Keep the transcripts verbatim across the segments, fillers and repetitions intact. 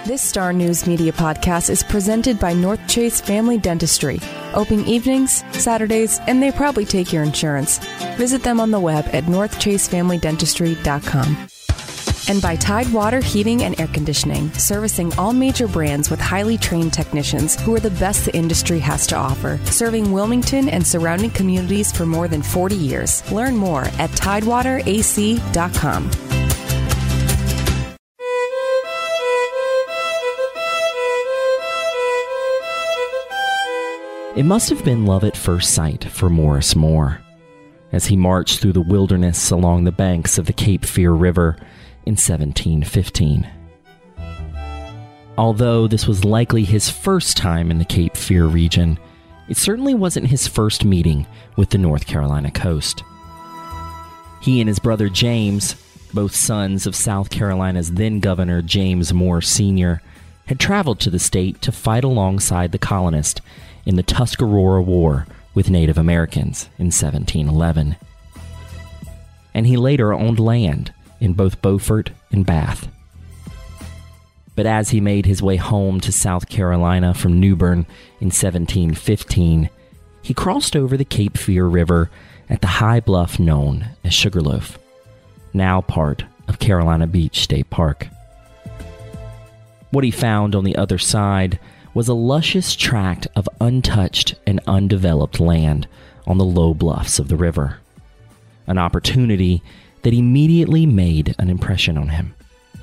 This Star News Media podcast is presented by North Chase Family Dentistry. Open evenings, Saturdays, and they probably take your insurance. Visit them on the web at north chase family dentistry dot com. And by Tidewater Heating and Air Conditioning, servicing all major brands with highly trained technicians who are the best the industry has to offer, serving Wilmington and surrounding communities for more than forty years. Learn more at tidewater a c dot com. It must have been love at first sight for Morris Moore as he marched through the wilderness along the banks of the Cape Fear River in seventeen fifteen. Although this was likely his first time in the Cape Fear region, it certainly wasn't his first meeting with the North Carolina coast. He and his brother James, both sons of South Carolina's then Governor James Moore Senior, had traveled to the state to fight alongside the colonists in the Tuscarora War with Native Americans in seventeen eleven. And he later owned land in both Beaufort and Bath. But as he made his way home to South Carolina from New Bern in seventeen fifteen, he crossed over the Cape Fear River at the high bluff known as Sugarloaf, now part of Carolina Beach State Park. What he found on the other side was a luscious tract of untouched and undeveloped land on the low bluffs of the river, an opportunity that immediately made an impression on him.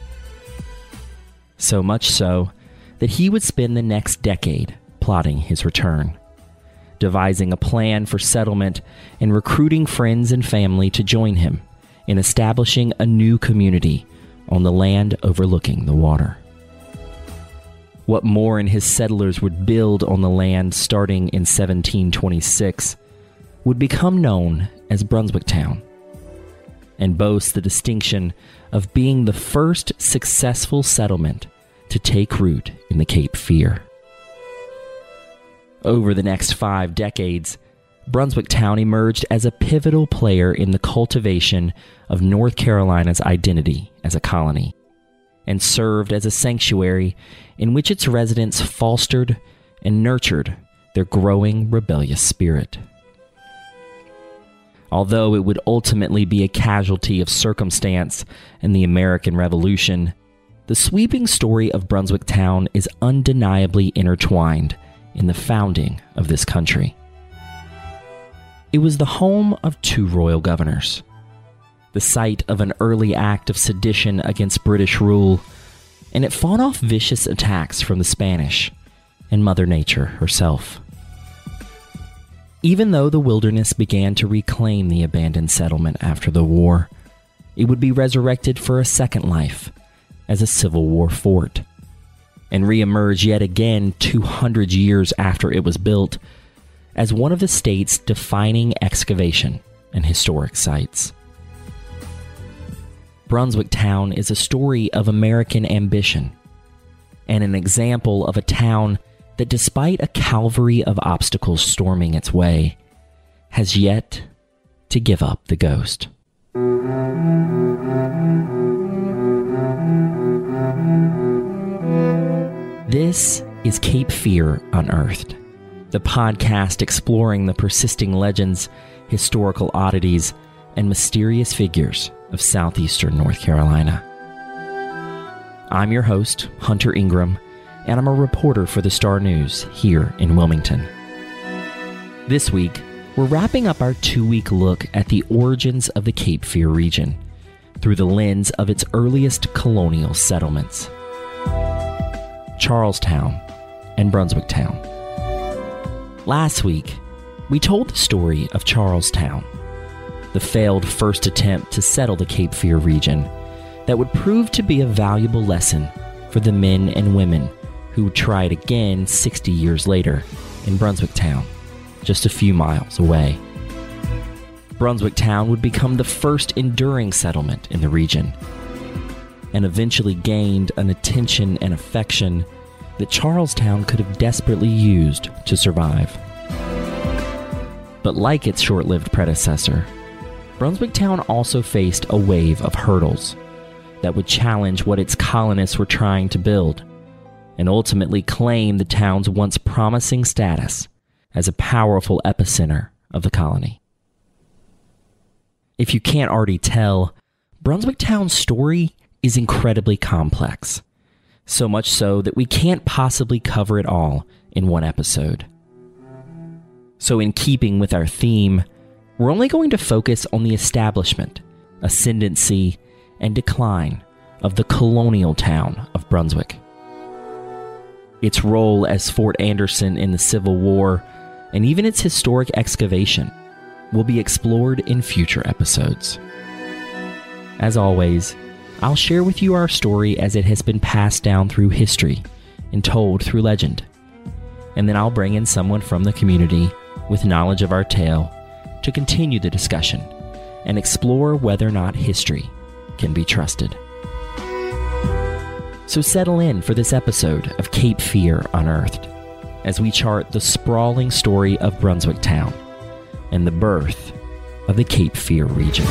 So much so that he would spend the next decade plotting his return, devising a plan for settlement and recruiting friends and family to join him in establishing a new community on the land overlooking the water. What Moore and his settlers would build on the land starting in seventeen twenty-six would become known as Brunswicktown, and boasts the distinction of being the first successful settlement to take root in the Cape Fear. Over the next five decades, Brunswicktown emerged as a pivotal player in the cultivation of North Carolina's identity as a colony, and served as a sanctuary in which its residents fostered and nurtured their growing rebellious spirit. Although it would ultimately be a casualty of circumstance in the American Revolution, the sweeping story of Brunswicktown is undeniably intertwined in the founding of this country. It was the home of two royal governors, the site of an early act of sedition against British rule, and it fought off vicious attacks from the Spanish and Mother Nature herself. Even though the wilderness began to reclaim the abandoned settlement after the war, it would be resurrected for a second life as a Civil War fort, and reemerge yet again two hundred years after it was built as one of the state's defining excavation and historic sites. Brunswicktown is a story of American ambition, and an example of a town that, despite a cavalry of obstacles storming its way, has yet to give up the ghost. This is Cape Fear Unearthed, the podcast exploring the persisting legends, historical oddities, and mysterious figures of southeastern North Carolina. I'm your host, Hunter Ingram, and I'm a reporter for the Star News here in Wilmington. This week, we're wrapping up our two-week look at the origins of the Cape Fear region through the lens of its earliest colonial settlements, Charlestown and Brunswicktown. Last week, we told the story of Charlestown, the failed first attempt to settle the Cape Fear region that would prove to be a valuable lesson for the men and women who tried again sixty years later in Brunswicktown, just a few miles away. Brunswicktown would become the first enduring settlement in the region, and eventually gained an attention and affection that Charlestown could have desperately used to survive. But like its short-lived predecessor, Brunswicktown also faced a wave of hurdles that would challenge what its colonists were trying to build and ultimately claim the town's once promising status as a powerful epicenter of the colony. If you can't already tell, Brunswick Town's story is incredibly complex, so much so that we can't possibly cover it all in one episode. So in keeping with our theme, we're only going to focus on the establishment, ascendancy, and decline of the colonial town of Brunswick. Its role as Fort Anderson in the Civil War, and even its historic excavation, will be explored in future episodes. As always, I'll share with you our story as it has been passed down through history and told through legend. And then I'll bring in someone from the community with knowledge of our tale to continue the discussion and explore whether or not history can be trusted. So settle in for this episode of Cape Fear Unearthed as we chart the sprawling story of Brunswick Town and the birth of the Cape Fear region.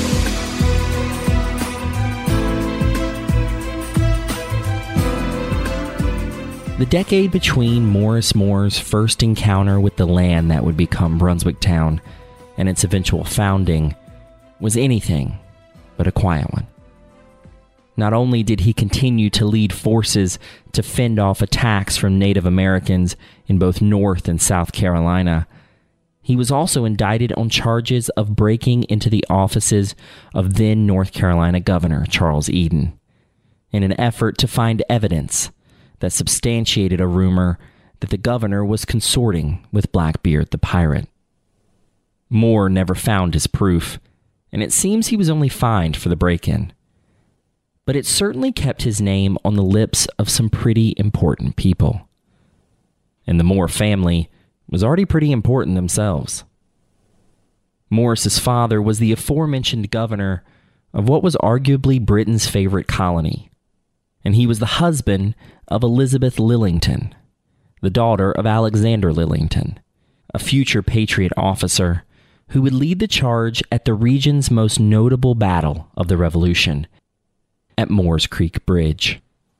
The decade between Morris Moore's first encounter with the land that would become Brunswick Town and its eventual founding was anything but a quiet one. Not only did he continue to lead forces to fend off attacks from Native Americans in both North and South Carolina, he was also indicted on charges of breaking into the offices of then North Carolina Governor Charles Eden in an effort to find evidence that substantiated a rumor that the governor was consorting with Blackbeard the pirate. Moore never found his proof, and it seems he was only fined for the break-in. But it certainly kept his name on the lips of some pretty important people. And the Moore family was already pretty important themselves. Morris's father was the aforementioned governor of what was arguably Britain's favorite colony, and he was the husband of Elizabeth Lillington, the daughter of Alexander Lillington, a future Patriot officer who would lead the charge at the region's most notable battle of the Revolution, at Moores Creek Bridge.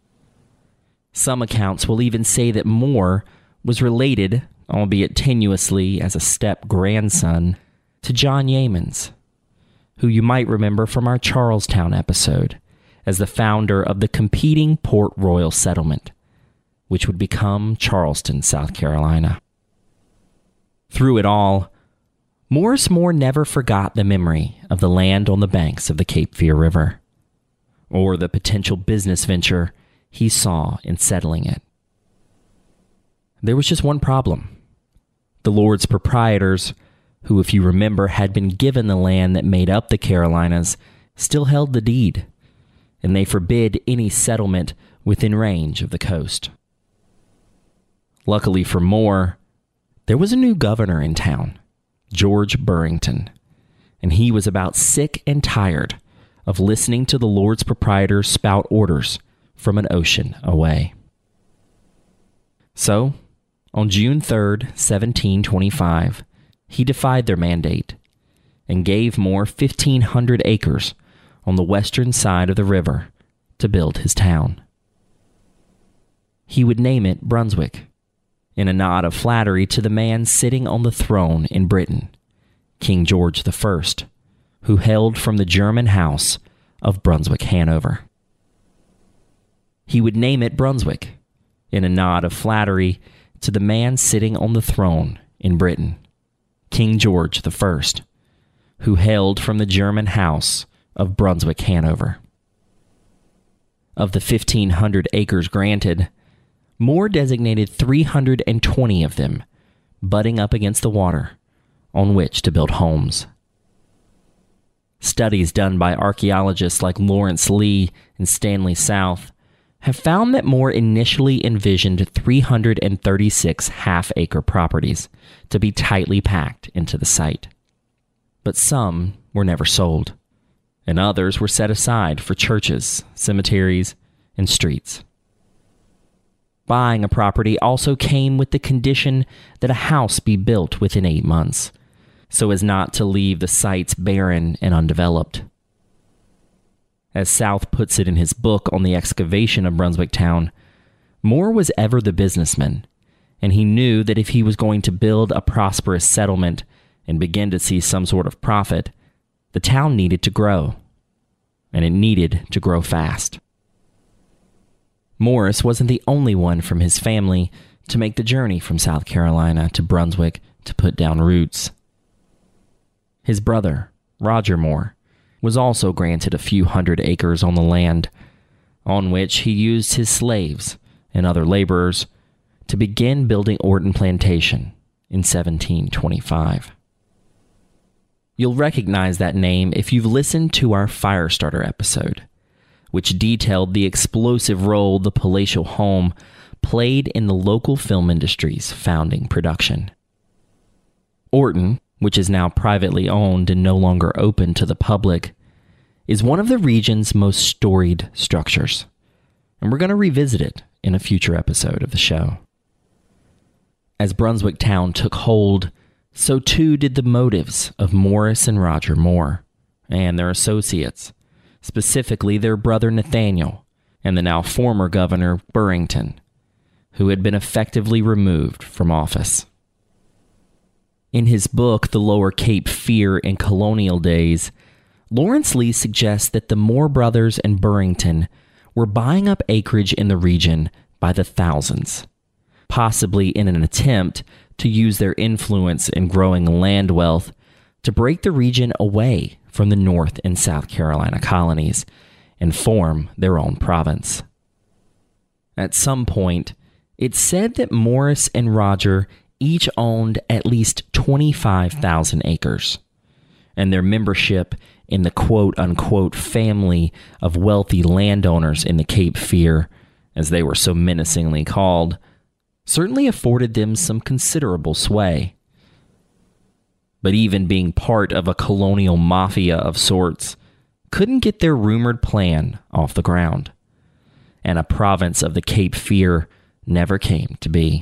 Some accounts will even say that Moore was related, albeit tenuously as a step-grandson, to John Yeamans, who you might remember from our Charlestown episode as the founder of the competing Port Royal settlement, which would become Charleston, South Carolina. Through it all, Morris Moore never forgot the memory of the land on the banks of the Cape Fear River, or the potential business venture he saw in settling it. There was just one problem. The Lord's proprietors, who, if you remember, had been given the land that made up the Carolinas, still held the deed, and they forbid any settlement within range of the coast. Luckily for Moore, there was a new governor in town, George Burrington, and he was about sick and tired of listening to the Lord's proprietors spout orders from an ocean away. So, on June third, seventeen twenty-five, he defied their mandate and gave Moore fifteen hundred acres on the western side of the river to build his town. He would name it Brunswick, in a nod of flattery to the man sitting on the throne in Britain, King George the First, who hailed from the German house of Brunswick-Hanover. He would name it Brunswick, in a nod of flattery to the man sitting on the throne in Britain, King George the First, who hailed from the German house of Brunswick-Hanover. Of the fifteen hundred acres granted, Moore designated three hundred twenty of them, butting up against the water, on which to build homes. Studies done by archaeologists like Lawrence Lee and Stanley South have found that Moore initially envisioned three hundred thirty-six half-acre properties to be tightly packed into the site. But some were never sold, and others were set aside for churches, cemeteries, and streets. Buying a property also came with the condition that a house be built within eight months, so as not to leave the sites barren and undeveloped. As South puts it in his book on the excavation of Brunswick Town, Moore was ever the businessman, and he knew that if he was going to build a prosperous settlement and begin to see some sort of profit, the town needed to grow, and it needed to grow fast. Morris wasn't the only one from his family to make the journey from South Carolina to Brunswick to put down roots. His brother, Roger Moore, was also granted a few hundred acres on the land, on which he used his slaves and other laborers to begin building Orton Plantation in seventeen twenty-five. You'll recognize that name if you've listened to our Firestarter episode, which detailed the explosive role the palatial home played in the local film industry's founding production. Orton, which is now privately owned and no longer open to the public, is one of the region's most storied structures, and we're going to revisit it in a future episode of the show. As Brunswick Town took hold, so too did the motives of Morris and Roger Moore and their associates, specifically their brother Nathaniel and the now former governor Burrington, who had been effectively removed from office. In his book, The Lower Cape Fear in Colonial Days, Lawrence Lee suggests that the Moore brothers and Burrington were buying up acreage in the region by the thousands, possibly in an attempt to use their influence in growing land wealth to break the region away from the North and South Carolina colonies and form their own province. At some point, it's said that Morris and Roger each owned at least twenty-five thousand acres, and their membership in the quote-unquote family of wealthy landowners in the Cape Fear, as they were so menacingly called, certainly afforded them some considerable sway. But even being part of a colonial mafia of sorts couldn't get their rumored plan off the ground, and a province of the Cape Fear never came to be.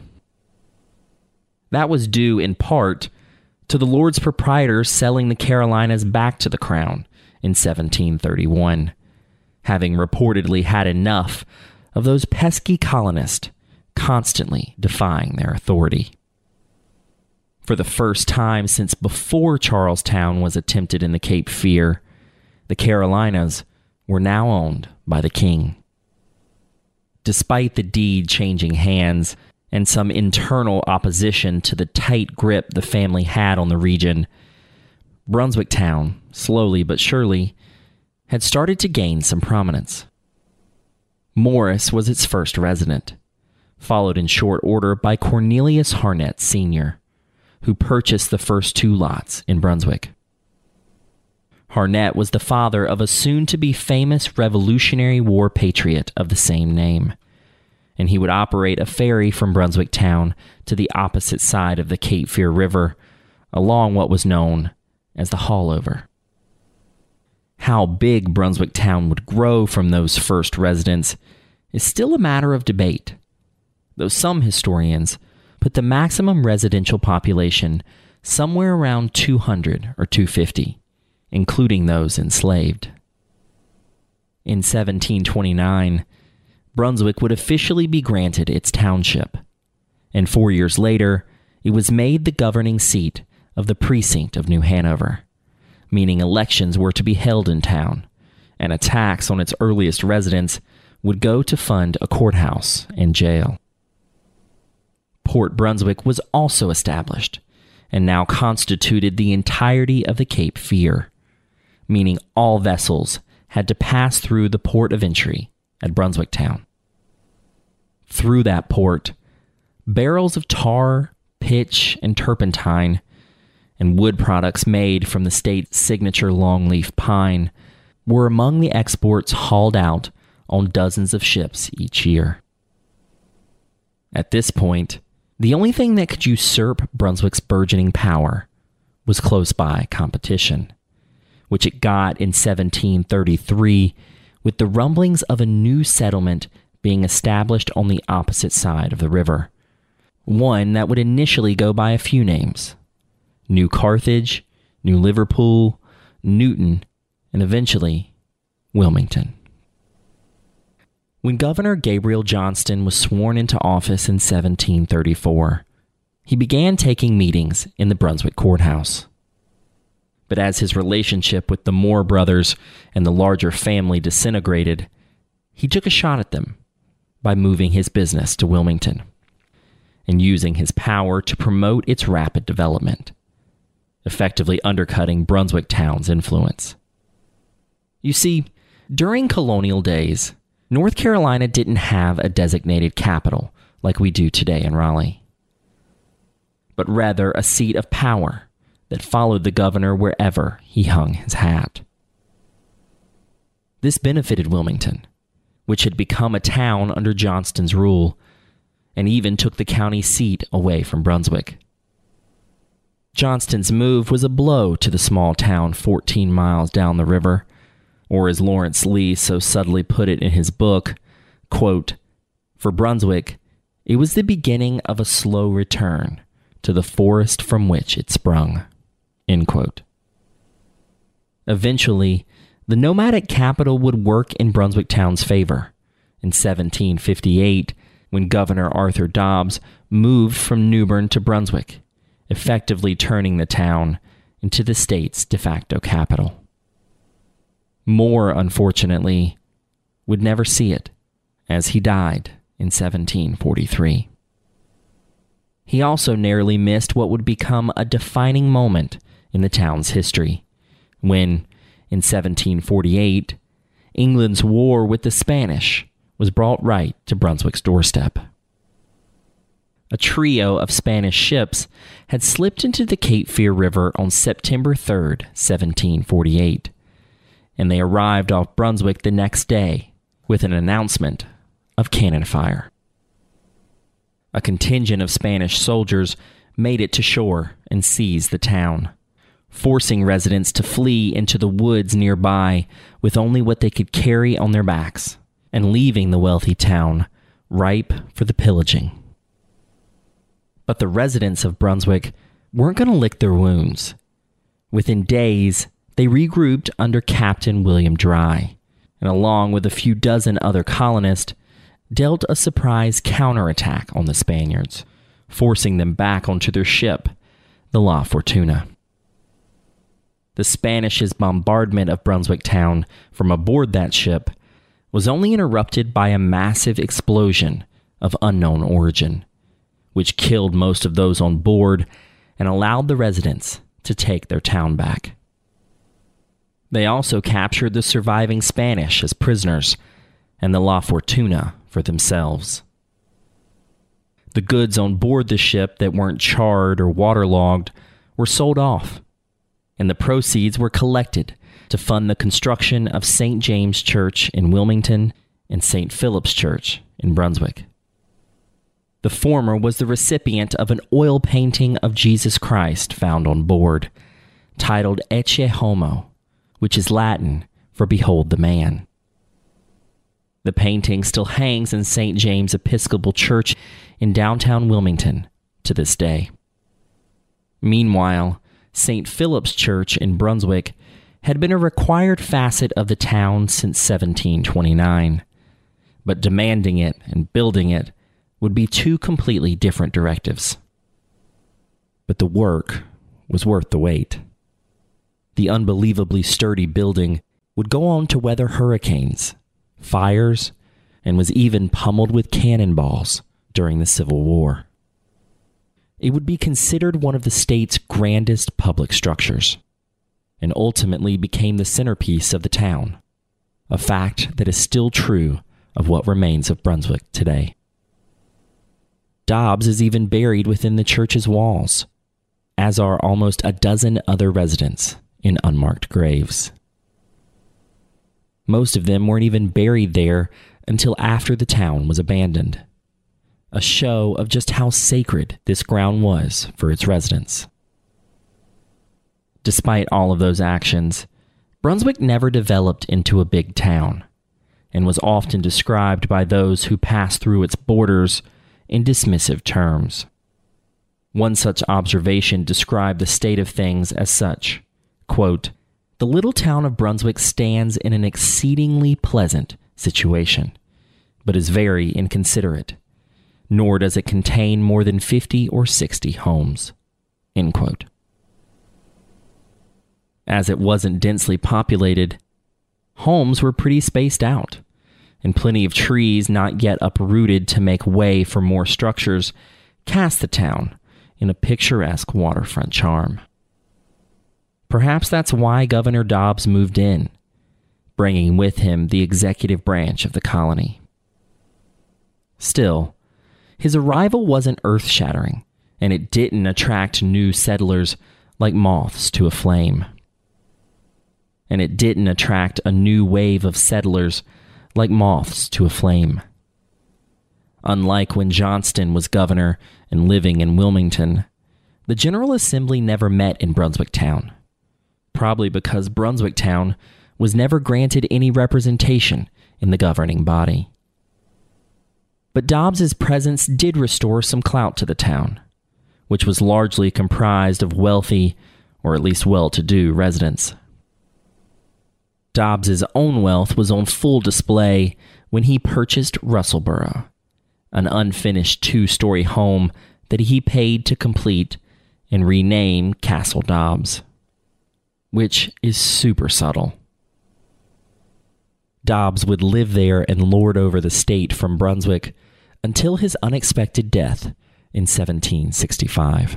That was due in part to the Lords Proprietors selling the Carolinas back to the Crown in seventeen thirty-one, having reportedly had enough of those pesky colonists constantly defying their authority. For the first time since before Charlestown was attempted in the Cape Fear, the Carolinas were now owned by the king. Despite the deed changing hands and some internal opposition to the tight grip the family had on the region, Brunswick Town, slowly but surely, had started to gain some prominence. Morris was its first resident, followed in short order by Cornelius Harnett Senior, who purchased the first two lots in Brunswick. Harnett was the father of a soon-to-be famous Revolutionary War patriot of the same name, and he would operate a ferry from Brunswick Town to the opposite side of the Cape Fear River, along what was known as the Haulover. How big Brunswick Town would grow from those first residents is still a matter of debate, though some historians put the maximum residential population somewhere around two hundred or two hundred fifty, including those enslaved. In seventeen twenty-nine, Brunswick would officially be granted its township, and four years later, it was made the governing seat of the precinct of New Hanover, meaning elections were to be held in town, and a tax on its earliest residents would go to fund a courthouse and jail. Port Brunswick was also established, and now constituted the entirety of the Cape Fear, meaning all vessels had to pass through the port of entry at Brunswick Town. Through that port, barrels of tar, pitch, and turpentine, and wood products made from the state's signature longleaf pine were among the exports hauled out on dozens of ships each year. At this point, the only thing that could usurp Brunswick's burgeoning power was close-by competition, which it got in seventeen thirty-three with the rumblings of a new settlement being established on the opposite side of the river, one that would initially go by a few names: New Carthage, New Liverpool, Newton, and eventually Wilmington. When Governor Gabriel Johnston was sworn into office in seventeen thirty-four, he began taking meetings in the Brunswick courthouse. But as his relationship with the Moore brothers and the larger family disintegrated, he took a shot at them by moving his business to Wilmington and using his power to promote its rapid development, effectively undercutting Brunswick Town's influence. You see, during colonial days, North Carolina didn't have a designated capital like we do today in Raleigh, but rather a seat of power that followed the governor wherever he hung his hat. This benefited Wilmington, which had become a town under Johnston's rule, and even took the county seat away from Brunswick. Johnston's move was a blow to the small town fourteen miles down the river, or as Lawrence Lee so subtly put it in his book, quote, "For Brunswick, it was the beginning of a slow return to the forest from which it sprung," end quote. Eventually, the nomadic capital would work in Brunswick Town's favor. In seventeen fifty-eight, when Governor Arthur Dobbs moved from New Bern to Brunswick, effectively turning the town into the state's de facto capital. Moore, unfortunately, would never see it, as he died in seventeen forty-three. He also narrowly missed what would become a defining moment in the town's history, when, in seventeen forty-eight, England's war with the Spanish was brought right to Brunswick's doorstep. A trio of Spanish ships had slipped into the Cape Fear River on September third, seventeen forty-eight, and they arrived off Brunswick the next day with an announcement of cannon fire. A contingent of Spanish soldiers made it to shore and seized the town, forcing residents to flee into the woods nearby with only what they could carry on their backs, and leaving the wealthy town ripe for the pillaging. But the residents of Brunswick weren't going to lick their wounds. Within days, they regrouped under Captain William Dry, and along with a few dozen other colonists, dealt a surprise counterattack on the Spaniards, forcing them back onto their ship, the La Fortuna. The Spanish's bombardment of Brunswick Town from aboard that ship was only interrupted by a massive explosion of unknown origin, which killed most of those on board and allowed the residents to take their town back. They also captured the surviving Spanish as prisoners and the La Fortuna for themselves. The goods on board the ship that weren't charred or waterlogged were sold off, and the proceeds were collected to fund the construction of Saint James Church in Wilmington and Saint Philip's Church in Brunswick. The former was the recipient of an oil painting of Jesus Christ found on board, titled Ecce Homo, which is Latin for Behold the Man. The painting still hangs in Saint James Episcopal Church in downtown Wilmington to this day. Meanwhile, Saint Philip's Church in Brunswick had been a required facet of the town since seventeen twenty-nine, but demanding it and building it would be two completely different directives. But the work was worth the wait. The unbelievably sturdy building would go on to weather hurricanes, fires, and was even pummeled with cannonballs during the Civil War. It would be considered one of the state's grandest public structures, and ultimately became the centerpiece of the town, a fact that is still true of what remains of Brunswick today. Dobbs is even buried within the church's walls, as are almost a dozen other residents in unmarked graves. Most of them weren't even buried there until after the town was abandoned, a show of just how sacred this ground was for its residents. Despite all of those actions, Brunswick never developed into a big town, and was often described by those who passed through its borders in dismissive terms. One such observation described the state of things as such, quote, "The little town of Brunswick stands in an exceedingly pleasant situation, but is very inconsiderate, nor does it contain more than fifty or sixty homes." End quote. As it wasn't densely populated, homes were pretty spaced out, and plenty of trees not yet uprooted to make way for more structures cast the town in a picturesque waterfront charm. Perhaps that's why Governor Dobbs moved in, bringing with him the executive branch of the colony. Still, his arrival wasn't earth-shattering, and it didn't attract new settlers like moths to a flame. And it didn't attract a new wave of settlers like moths to a flame. Unlike when Johnston was governor and living in Wilmington, the General Assembly never met in Brunswick Town, probably because Brunswick Town was never granted any representation in the governing body. But Dobbs's presence did restore some clout to the town, which was largely comprised of wealthy, or at least well-to-do, residents. Dobbs's own wealth was on full display when he purchased Russellboro, an unfinished two-story home that he paid to complete and rename Castle Dobbs, which is super subtle. Dobbs would live there and lord over the state from Brunswick until his unexpected death in seventeen sixty-five.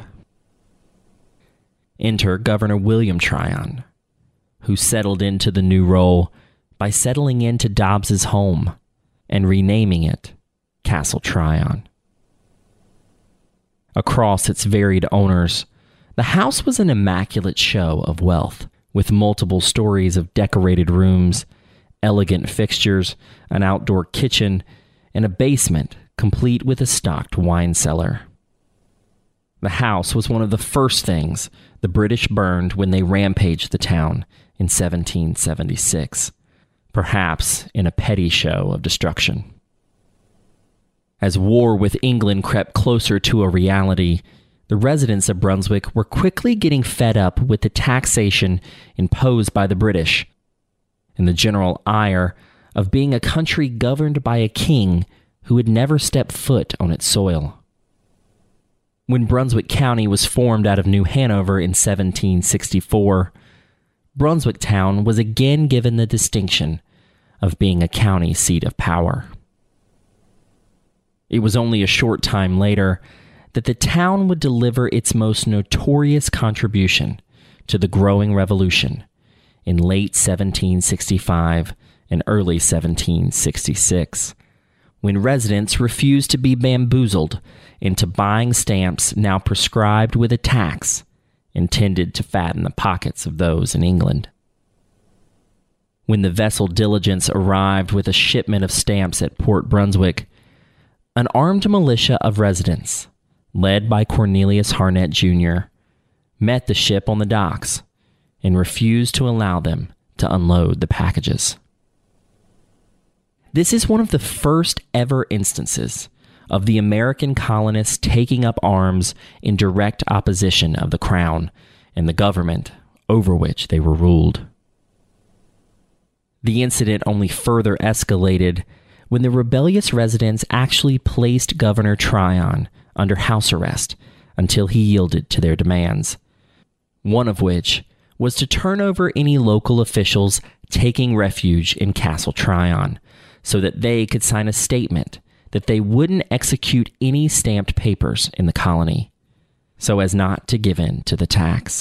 Enter Governor William Tryon, who settled into the new role by settling into Dobbs's home and renaming it Castle Tryon. Across its varied owners, the house was an immaculate show of wealth, with multiple stories of decorated rooms, elegant fixtures, an outdoor kitchen, and a basement complete with a stocked wine cellar. The house was one of the first things the British burned when they rampaged the town in seventeen seventy-six, perhaps in a petty show of destruction. As war with England crept closer to a reality, the residents of Brunswick were quickly getting fed up with the taxation imposed by the British and the general ire of being a country governed by a king who had never stepped foot on its soil. When Brunswick County was formed out of New Hanover in seventeen sixty-four, Brunswick Town was again given the distinction of being a county seat of power. It was only a short time later that the town would deliver its most notorious contribution to the growing revolution in late seventeen sixty-five and early seventeen sixty-six, when residents refused to be bamboozled into buying stamps now prescribed with a tax intended to fatten the pockets of those in England. When the vessel Diligence arrived with a shipment of stamps at Port Brunswick, an armed militia of residents, led by Cornelius Harnett Junior, met the ship on the docks and refused to allow them to unload the packages. This is one of the first ever instances of the American colonists taking up arms in direct opposition of the Crown and the government over which they were ruled. The incident only further escalated when the rebellious residents actually placed Governor Tryon under house arrest until he yielded to their demands, one of which was to turn over any local officials taking refuge in Castle Tryon so that they could sign a statement that they wouldn't execute any stamped papers in the colony, so as not to give in to the tax.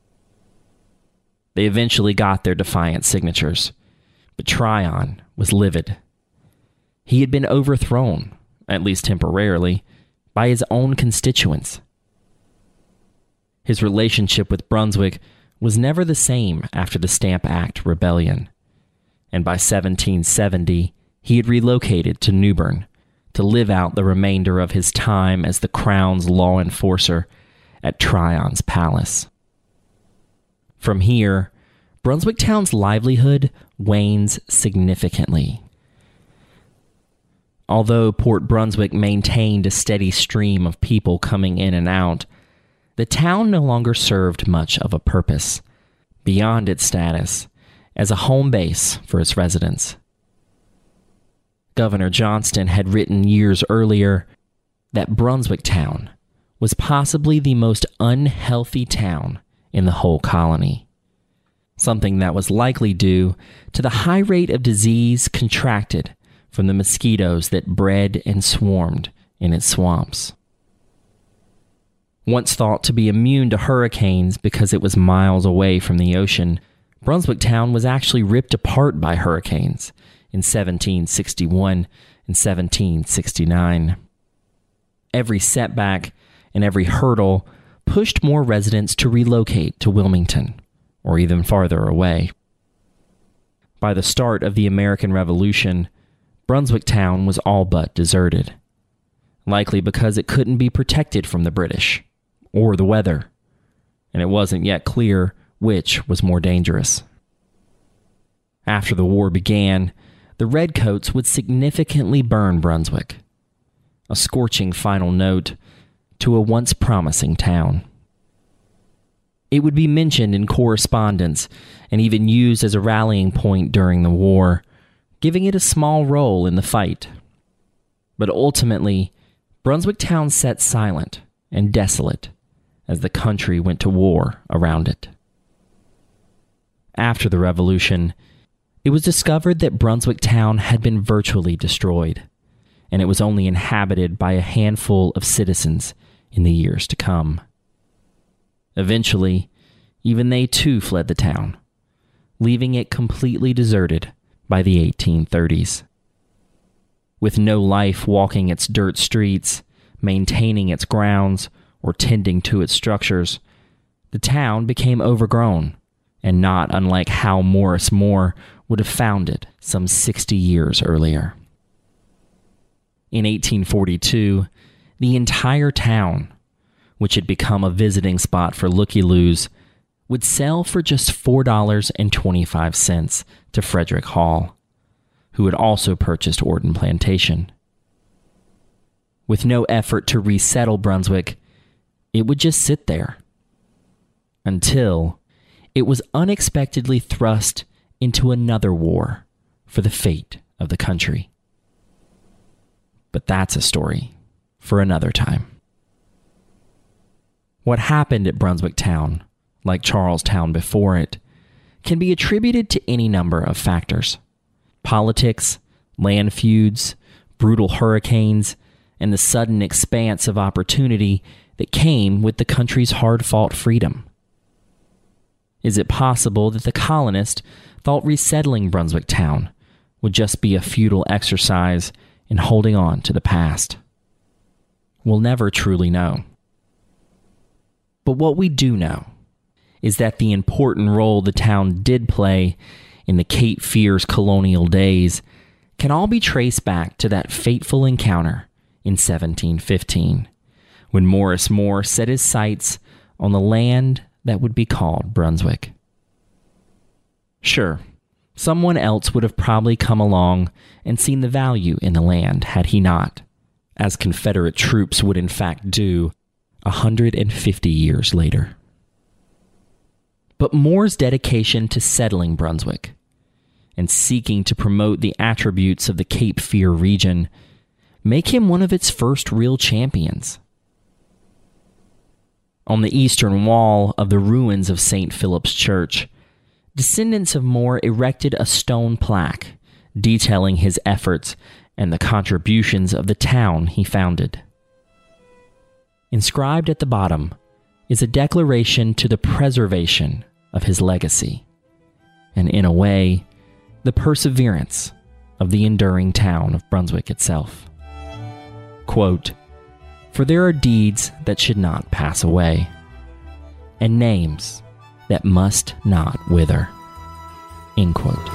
They eventually got their defiant signatures, but Tryon was livid. He had been overthrown, at least temporarily, by his own constituents. His relationship with Brunswick was never the same after the Stamp Act rebellion, and by seventeen seventy, he had relocated to Newbern to live out the remainder of his time as the Crown's law enforcer at Tryon's Palace. From here, Brunswick Town's livelihood wanes significantly. Although Port Brunswick maintained a steady stream of people coming in and out, the town no longer served much of a purpose, beyond its status as a home base for its residents. Governor Johnston had written years earlier that Brunswick Town was possibly the most unhealthy town in the whole colony, something that was likely due to the high rate of disease contracted from the mosquitoes that bred and swarmed in its swamps. Once thought to be immune to hurricanes because it was miles away from the ocean, Brunswick Town was actually ripped apart by hurricanes in seventeen sixty-one and seventeen sixty-nine. Every setback and every hurdle pushed more residents to relocate to Wilmington, or even farther away. By the start of the American Revolution, Brunswick Town was all but deserted, likely because it couldn't be protected from the British or the weather, and it wasn't yet clear which was more dangerous. After the war began, the Redcoats would significantly burn Brunswick, a scorching final note to a once promising town. It would be mentioned in correspondence and even used as a rallying point during the war, giving it a small role in the fight. But ultimately, Brunswick Town sat silent and desolate as the country went to war around it. After the Revolution, it was discovered that Brunswick Town had been virtually destroyed, and it was only inhabited by a handful of citizens in the years to come. Eventually, even they too fled the town, leaving it completely deserted by the eighteen thirties. With no life walking its dirt streets, maintaining its grounds, or tending to its structures, the town became overgrown, and not unlike how Morris Moore would have found it some sixty years earlier. In eighteen forty-two, the entire town, which had become a visiting spot for looky-loos, would sell for just four dollars and twenty-five cents to Frederick Hall, who had also purchased Orden Plantation. With no effort to resettle Brunswick, it would just sit there until it was unexpectedly thrust into another war for the fate of the country. But that's a story for another time. What happened at Brunswick Town, like Charlestown before it, can be attributed to any number of factors: politics, land feuds, brutal hurricanes, and the sudden expanse of opportunity that came with the country's hard-fought freedom. Is it possible that the colonists thought resettling Brunswick Town would just be a futile exercise in holding on to the past? We'll never truly know. But what we do know is that the important role the town did play in the Cape Fear's colonial days can all be traced back to that fateful encounter in seventeen fifteen, when Morris Moore set his sights on the land that would be called Brunswick. Sure, someone else would have probably come along and seen the value in the land had he not, as Confederate troops would in fact do one hundred fifty years later. But Moore's dedication to settling Brunswick and seeking to promote the attributes of the Cape Fear region make him one of its first real champions. On the eastern wall of the ruins of Saint Philip's Church, descendants of Moore erected a stone plaque detailing his efforts and the contributions of the town he founded. Inscribed at the bottom is a declaration to the preservation of his legacy, and in a way, the perseverance of the enduring town of Brunswick itself. Quote, "For there are deeds that should not pass away, and names that must not wither." End quote.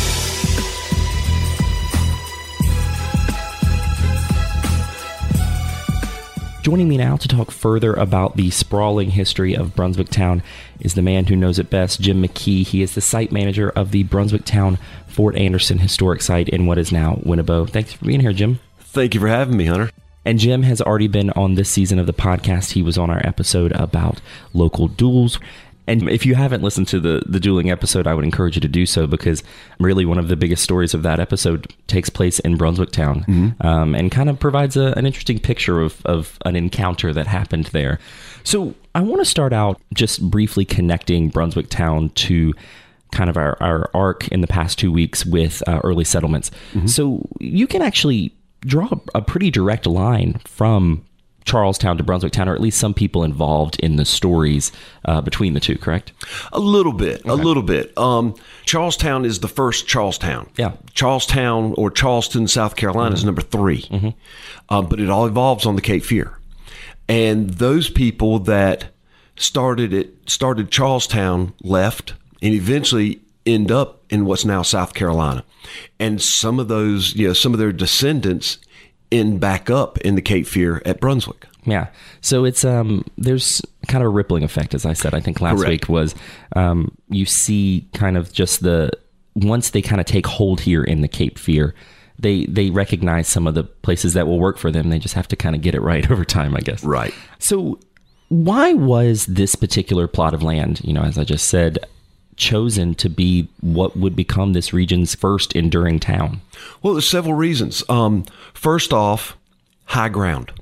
Joining me now to talk further about the sprawling history of Brunswick Town is the man who knows it best, Jim McKee. He is the site manager of the Brunswick Town Fort Anderson Historic Site in what is now Winnabow. Thanks for being here, Jim. Thank you for having me, Hunter. And Jim has already been on this season of the podcast. He was on our episode about local duels. And if you haven't listened to the, the dueling episode, I would encourage you to do so, because really one of the biggest stories of that episode takes place in Brunswick Town, mm-hmm. um, and kind of provides a, an interesting picture of, of an encounter that happened there. So I want to start out just briefly connecting Brunswick Town to kind of our, our arc in the past two weeks with uh, early settlements. Mm-hmm. So you can actually draw a pretty direct line from Charlestown to Brunswick Town, or at least some people involved in the stories uh, between the two, correct? A little bit, okay. a little bit. Um, Charlestown is the first Charlestown. Yeah. Charlestown or Charleston, South Carolina mm-hmm. is number three. Mm-hmm. Um, but it all evolves on the Cape Fear. And those people that started it, started Charlestown left and eventually end up in what's now South Carolina. And some of those, you know, some of their descendants end back up in the Cape Fear at Brunswick. Yeah. So it's, um, there's kind of a rippling effect, as I said, I think last Correct. week was, um, you see kind of just the, once they kind of take hold here in the Cape Fear, they, they recognize some of the places that will work for them. They just have to kind of get it right over time, I guess. Right. So why was this particular plot of land, you know, as I just said, chosen to be what would become this region's first enduring town? Well, there's several reasons. Um, first off, high ground.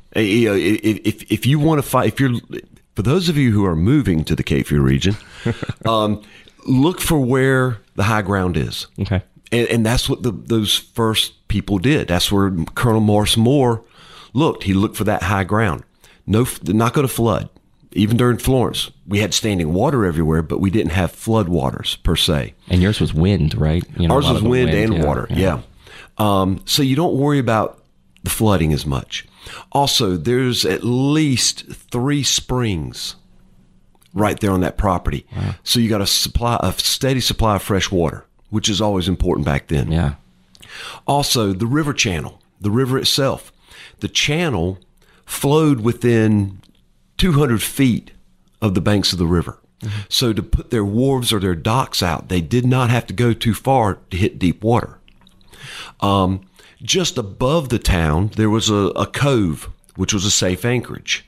If if you want to fight, if you're for those of you who are moving to the Cape Fear region, um, look for where the high ground is. Okay, and, and that's what the, those first people did. That's where Colonel Morris Moore looked. He looked for that high ground. No, not going to flood. Even during Florence, we had standing water everywhere, but we didn't have flood waters per se. And yours was wind, right? You know, Ours was wind, wind and yeah, water, yeah. yeah. Um, so you don't worry about the flooding as much. Also, there's at least three springs right there on that property. Wow. So you got a supply, a steady supply of fresh water, which is always important back then. Yeah. Also, the river channel, the river itself, the channel flowed within two hundred feet of the banks of the river. Mm-hmm. So to put their wharves or their docks out, they did not have to go too far to hit deep water. Um, just above the town, there was a, a cove, which was a safe anchorage.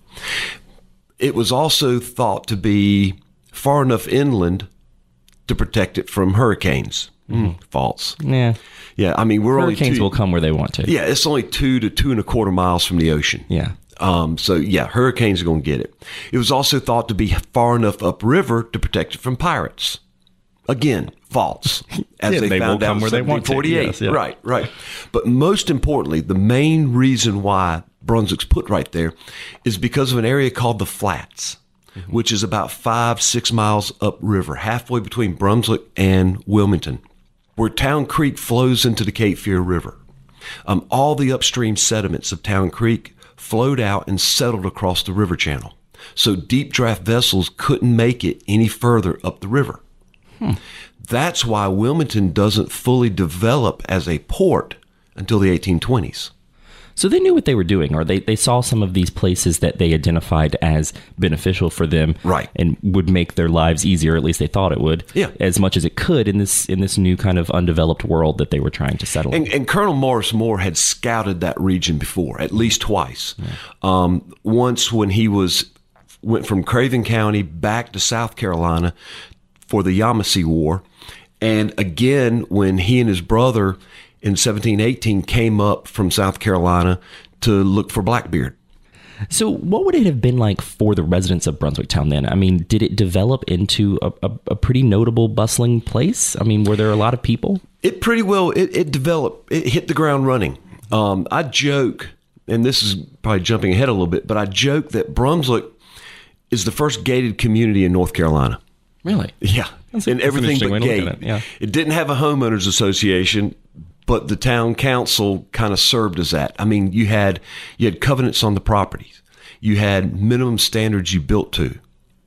It was also thought to be far enough inland to protect it from hurricanes. Mm, false. Yeah. Yeah, I mean, we're hurricanes only Hurricanes will come where they want to. Yeah, it's only two to two and a quarter miles from the ocean. Yeah. Um, so, yeah, hurricanes are going to get it. It was also thought to be far enough upriver to protect it from pirates. Again, false. As yeah, they, they found will out come in where they want to. Yes, yeah. Right, right. But most importantly, the main reason why Brunswick's put right there is because of an area called the Flats, mm-hmm. which is about five, six miles upriver, halfway between Brunswick and Wilmington, where Town Creek flows into the Cape Fear River. Um, all the upstream sediments of Town Creek flowed out and settled across the river channel. So deep draft vessels couldn't make it any further up the river. Hmm. That's why Wilmington doesn't fully develop as a port until the eighteen twenties. So they knew what they were doing, or they, they saw some of these places that they identified as beneficial for them, right, and would make their lives easier, at least they thought it would, yeah. as much as it could in this in this new kind of undeveloped world that they were trying to settle and, in. And Colonel Morris Moore had scouted that region before, at least twice. Yeah. Um, once when he was went from Craven County back to South Carolina for the Yamasee War, and again when he and his brother in seventeen eighteen came up from South Carolina to look for Blackbeard. So what would it have been like for the residents of Brunswick Town then? I mean, did it develop into a, a, a pretty notable, bustling place? I mean, were there a lot of people? It pretty well, it, it developed, it hit the ground running. Um, I joke, and this is probably jumping ahead a little bit, but I joke that Brunswick is the first gated community in North Carolina. Really? Yeah. That's, and that's everything but gate. It. Yeah. It didn't have a homeowners association, but the town council kind of served as that. I mean, you had you had covenants on the properties. You had minimum standards you built to.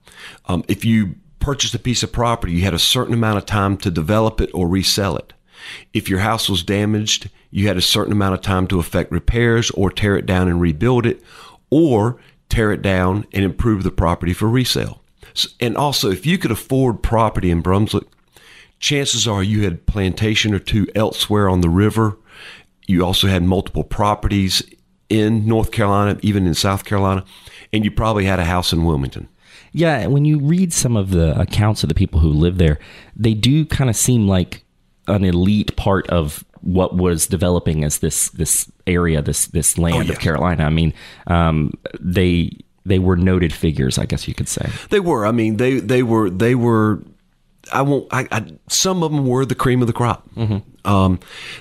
Um, if you purchased a piece of property, you had a certain amount of time to develop it or resell it. If your house was damaged, you had a certain amount of time to effect repairs or tear it down and rebuild it, or tear it down and improve the property for resale. So, and also, if you could afford property in Brunswick, chances are you had a plantation or two elsewhere on the river. You also had multiple properties in North Carolina, even in South Carolina, and you probably had a house in Wilmington. Yeah, when you read some of the accounts of the people who live there, they do kind of seem like an elite part of what was developing as this this area, this this land oh, yes. of Carolina. I mean, um, they they were noted figures, I guess you could say. They were. I mean, they they were they were. I won't. I, I some of them were the cream of the crop. Mm-hmm. Um,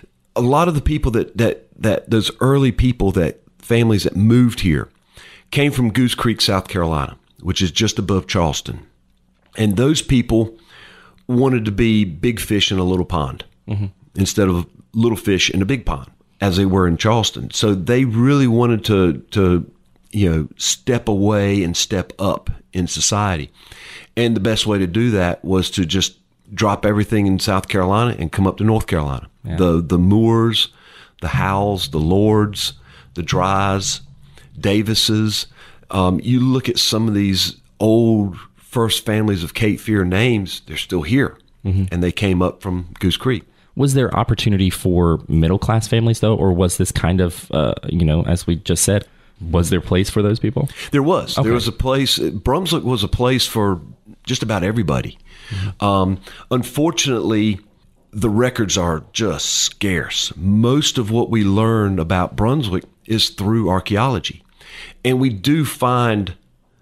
a lot of the people that that that those early people that families that moved here came from Goose Creek, South Carolina, which is just above Charleston, and those people wanted to be big fish in a little pond mm-hmm. instead of little fish in a big pond, as they were in Charleston. So they really wanted to, to, you know, step away and step up in society. And the best way to do that was to just drop everything in South Carolina and come up to North Carolina. Yeah. The the Moores, the Howells, the Lords, the Drys, Davises. Um, you look at some of these old first families of Cape Fear names, they're still here. Mm-hmm. And they came up from Goose Creek. Was there opportunity for middle-class families, though, or was this kind of, uh, you know, as we just said, was there a place for those people? There was. Okay. There was a place. Brunswick was a place for just about everybody. Mm-hmm. Um, unfortunately, the records are just scarce. Most of what we learn about Brunswick is through archaeology. And we do find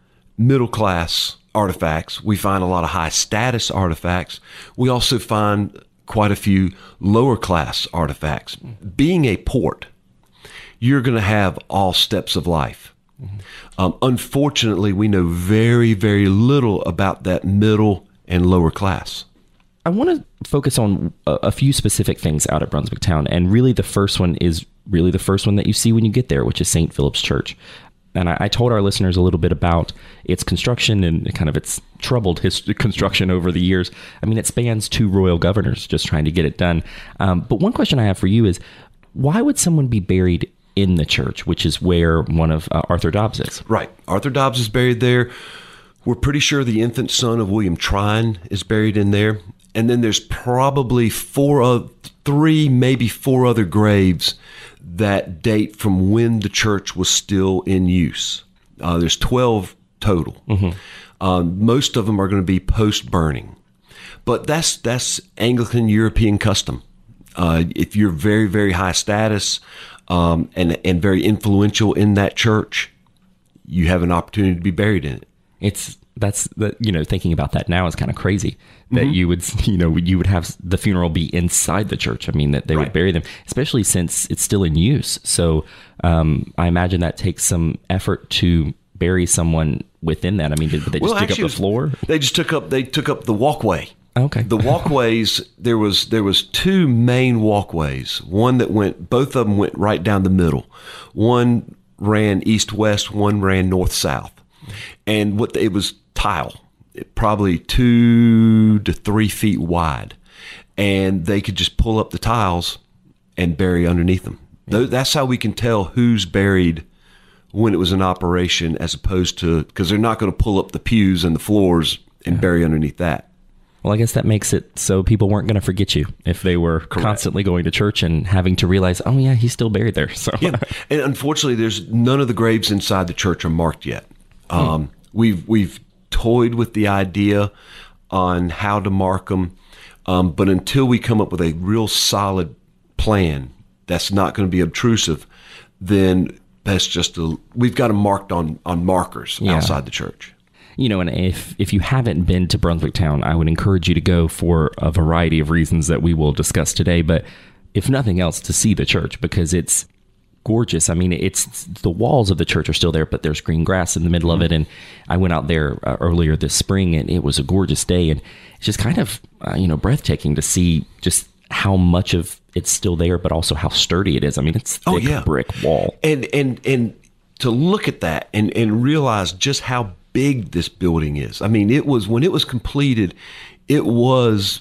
middle-class artifacts. We find a lot of high-status artifacts. We also find quite a few lower class artifacts. Being a port, you're going to have all steps of life. Mm-hmm. Um, unfortunately, we know very, very little about that middle and lower class. I want to focus on a, a few specific things out at Brunswick Town, and really the first one is really the first one that you see when you get there, which is Saint Philip's Church. And I, I told our listeners a little bit about its construction and kind of its troubled his, construction over the years. I mean, it spans two royal governors just trying to get it done. Um, but one question I have for you is, why would someone be buried in the church, which is where one of uh, Arthur Dobbs is? Right. Arthur Dobbs is buried there. We're pretty sure the infant son of William Trine is buried in there. And then there's probably four, uh, three, maybe four other graves that date from when the church was still in use. Uh, there's twelve total. Mm-hmm. Um, most of them are going to be post-burning. But that's that's Anglican European custom. Uh, if you're very, very high status um, and, and very influential in that church, you have an opportunity to be buried in it. It's that's the, you know, thinking about that now is kind of crazy that mm-hmm. you would, you know, you would have the funeral be inside the church. I mean, that they right. would bury them, especially since it's still in use. So um, I imagine that takes some effort to bury someone within that. I mean, did they just well, dig actually, up the floor? They just took up, they took up the walkway. Okay. The walkways, there was, there was two main walkways. One that went, both of them went right down the middle. One ran east-west, one ran north-south. And what it was tile, probably two to three feet wide, and they could just pull up the tiles and bury underneath them. Yeah. That's how we can tell who's buried when it was in operation, as opposed to, because they're not going to pull up the pews and the floors and yeah. bury underneath that. Well, I guess that makes it so people weren't going to forget you if they were Correct. Constantly going to church and having to realize, oh yeah, he's still buried there. So yeah, and unfortunately, there's none of the graves inside the church are marked yet. Um, hmm. We've we've toyed with the idea on how to mark them, um, but until we come up with a real solid plan that's not going to be obtrusive, then that's just a, we've got them marked on on markers yeah. outside the church. You know, and if if you haven't been to Brunswick Town, I would encourage you to go for a variety of reasons that we will discuss today. But if nothing else, to see the church, because it's gorgeous. I mean, it's the walls of the church are still there, but there's green grass in the middle mm-hmm. of it. And I went out there uh, earlier this spring, and it was a gorgeous day. And it's just kind of, uh, you know, breathtaking to see just how much of it's still there, but also how sturdy it is. I mean, it's thick oh, yeah. brick wall. And and and to look at that and, and realize just how big this building is. I mean, it was, when it was completed, it was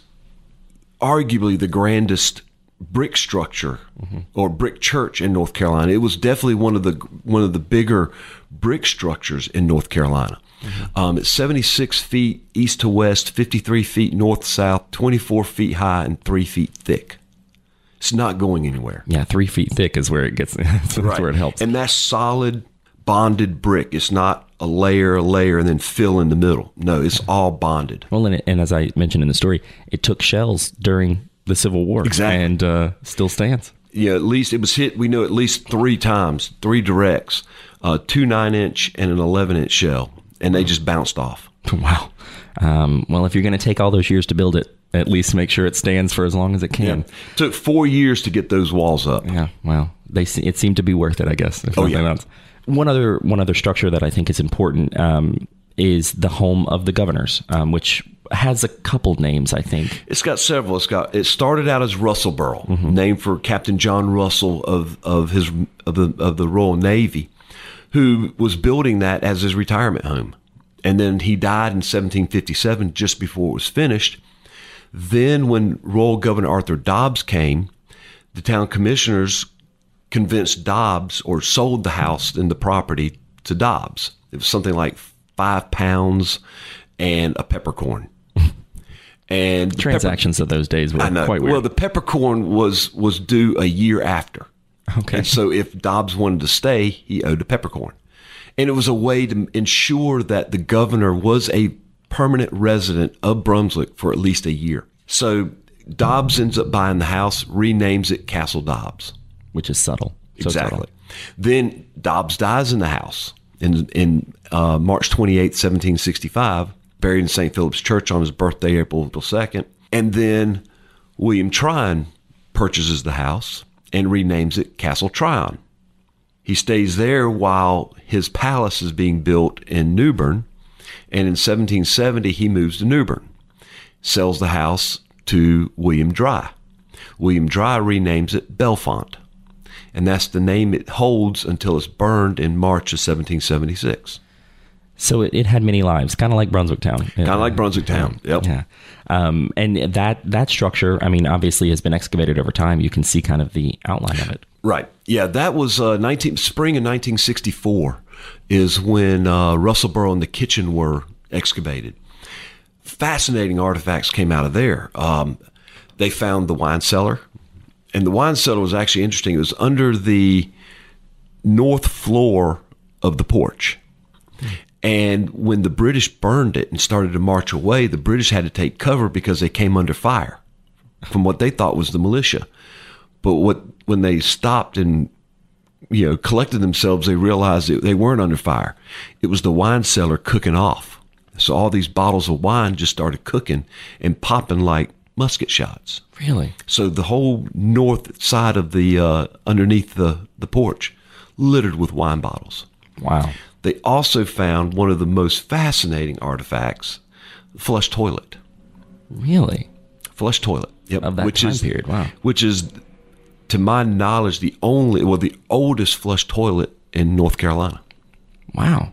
arguably the grandest brick structure mm-hmm. or brick church in North Carolina. It was definitely one of the one of the bigger brick structures in North Carolina. Mm-hmm. Um, it's seventy-six feet east to west, fifty-three feet north to south, twenty-four feet high, and three feet thick. It's not going anywhere. Yeah, three feet thick is where it gets. That's right. where it helps. And that's solid bonded brick. It's not a layer, a layer, and then fill in the middle. No, it's all bonded. Well, and, and as I mentioned in the story, it took shells during the Civil War. Exactly. And uh, still stands. Yeah, at least it was hit, we know, at least three times, three directs, uh, two nine-inch and an eleven-inch shell, and they just bounced off. Wow. Um, well, if you're going to take all those years to build it, at least make sure it stands for as long as it can. Yeah. Took four years to get those walls up. Yeah, well, they it seemed to be worth it, I guess. If oh, nothing yeah. else. One other one other structure that I think is important um, is the home of the governors, um, which has a couple names, I think. It's got several. It's got. It started out as Russellboro, mm-hmm. named for Captain John Russell of of his of the of the Royal Navy, who was building that as his retirement home, and then he died in seventeen fifty-seven, just before it was finished. Then, when Royal Governor Arthur Dobbs came, the town commissioners convinced Dobbs, or sold the house and the property to Dobbs. It was something like five pounds and a peppercorn. And transactions pepper- of those days were I know. quite weird. Well, the peppercorn was was due a year after. Okay. And so if Dobbs wanted to stay, he owed a peppercorn. And it was a way to ensure that the governor was a permanent resident of Brunswick for at least a year. So Dobbs ends up buying the house, renames it Castle Dobbs. Which is subtle. So Exactly. subtle. Then Dobbs dies in the house in, in uh, March twenty-eighth, seventeen sixty-five, buried in Saint Philip's Church on his birthday, April second. And then William Tryon purchases the house and renames it Castle Tryon. He stays there while his palace is being built in Newbern. And in seventeen seventy, he moves to Newbern, sells the house to William Dry. William Dry renames it Bellefonte. And that's the name it holds until it's burned in March of seventeen seventy-six. So it, it had many lives, kind of like Brunswick Town. Kind of like Brunswick Town, yep. Yeah. Um, and that that structure, I mean, obviously has been excavated over time. You can see kind of the outline of it. Right. Yeah, that was uh, nineteen spring of nineteen sixty-four is when uh, Russellboro and the kitchen were excavated. Fascinating artifacts came out of there. Um, they found the wine cellar. And the wine cellar was actually interesting. It was under the north floor of the porch. And when the British burned it and started to march away, the British had to take cover because they came under fire from what they thought was the militia. But what when they stopped and you know collected themselves, they realized that they weren't under fire. It was the wine cellar cooking off. So all these bottles of wine just started cooking and popping like musket shots. Really? So the whole north side of the, uh, underneath the, the porch, littered with wine bottles. Wow. They also found one of the most fascinating artifacts, flush toilet. Really? Flush toilet. Yep. Of that which time is, period, wow. Which is, to my knowledge, the only, well, the oldest flush toilet in North Carolina. Wow.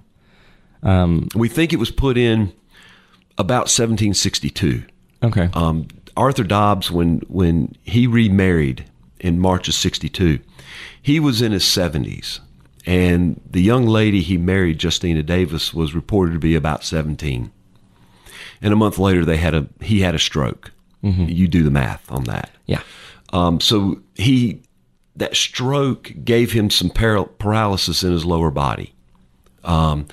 Um, we think it was put in about seventeen sixty-two. Okay. Um, Arthur Dobbs, when when he remarried in March of sixty-two, he was in his seventies. And the young lady he married, Justina Davis, was reported to be about seventeen. And a month later, they had a he had a stroke. Mm-hmm. You do the math on that. Yeah. Um, so he that stroke gave him some par- paralysis in his lower body. Um,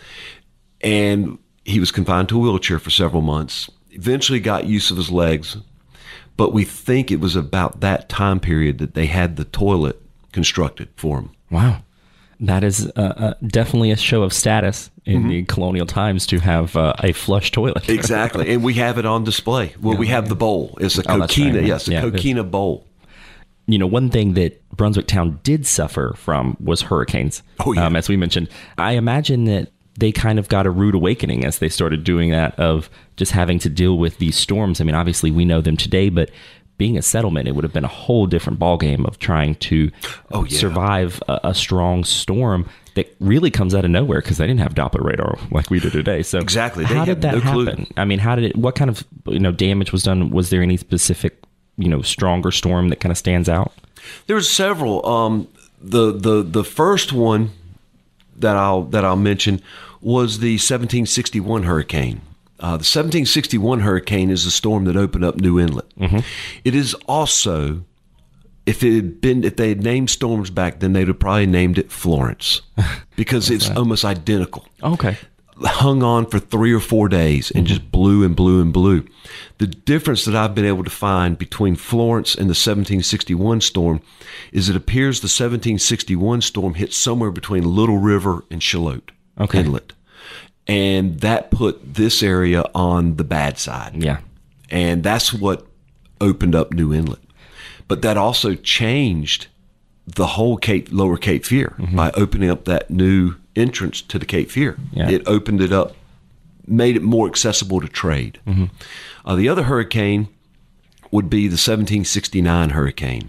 and he was confined to a wheelchair for several months. Eventually got use of his legs. But we think it was about that time period that they had the toilet constructed for him. Wow. That is uh, uh, definitely a show of status in mm-hmm. the colonial times to have uh, a flush toilet. Exactly. And we have it on display. Well, yeah, we have the bowl. It's a oh, coquina. Right. Yes, a yeah, coquina bowl. You know, one thing that Brunswick Town did suffer from was hurricanes. Oh, yeah. Um, as we mentioned, I imagine that they kind of got a rude awakening as they started doing that, of just having to deal with these storms. I mean, obviously we know them today, but being a settlement, it would have been a whole different ballgame of trying to oh, yeah. survive a, a strong storm that really comes out of nowhere, because they didn't have Doppler radar like we do today. So exactly, they how did that no happen? Clue. I mean, how did it? What kind of you know damage was done? Was there any specific you know stronger storm that kind of stands out? There was several. Um, the the the first one that I'll that I'll mention was the seventeen sixty-one hurricane. Uh, the seventeen sixty-one hurricane is the storm that opened up New Inlet. Mm-hmm. It is also, if it had been, if they had named storms back then, they'd have probably named it Florence, because it's that? almost identical. Okay. hung on for three or four days and just blew and blew and blew. The difference that I've been able to find between Florence and the seventeen sixty-one storm is it appears the seventeen sixty-one storm hit somewhere between Little River and Shallotte okay. Inlet. And that put this area on the bad side. Yeah. And that's what opened up New Inlet. But that also changed the whole Cape, Lower Cape Fear mm-hmm. by opening up that new entrance to the Cape Fear. Yeah. It opened it up, made it more accessible to trade. Mm-hmm. Uh, the other hurricane would be the seventeen sixty-nine hurricane.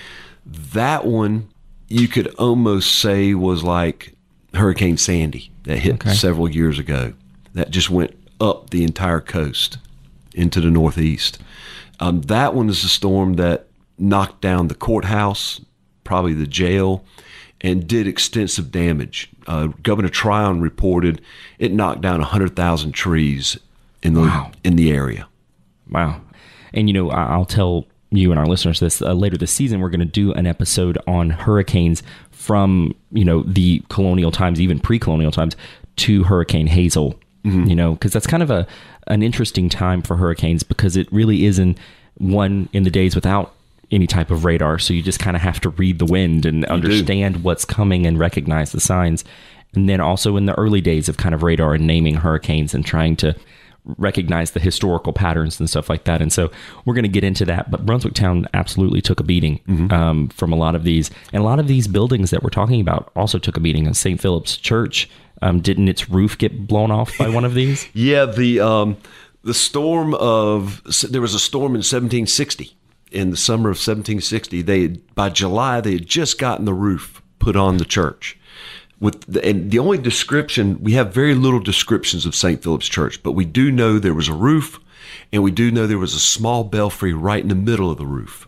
That one, you could almost say was like Hurricane Sandy that hit okay. several years ago. That just went up the entire coast into the northeast. Um, that one is a storm that knocked down the courthouse, probably the jail, and did extensive damage. Uh, Governor Tryon reported it knocked down one hundred thousand trees in the wow. in the area. Wow. And, you know, I'll tell you and our listeners this uh, later this season. We're going to do an episode on hurricanes from, you know, the colonial times, even pre-colonial times, to Hurricane Hazel, mm-hmm. you know, because that's kind of a an interesting time for hurricanes because it really isn't one in the days without any type of radar. So you just kind of have to read the wind and you understand do. what's coming and recognize the signs. And then also in the early days of kind of radar and naming hurricanes and trying to recognize the historical patterns and stuff like that. And so we're going to get into that. But Brunswick Town absolutely took a beating mm-hmm. um, from a lot of these. And a lot of these buildings that we're talking about also took a beating. And Saint Philip's Church, um, didn't its roof get blown off by one of these? yeah, the um, the storm of, there was a storm in seventeen sixty. In the summer of seventeen sixty, they had, by July, they had just gotten the roof put on the church. With the, and the only description, we have very little descriptions of Saint Philip's Church, but we do know there was a roof, and we do know there was a small belfry right in the middle of the roof.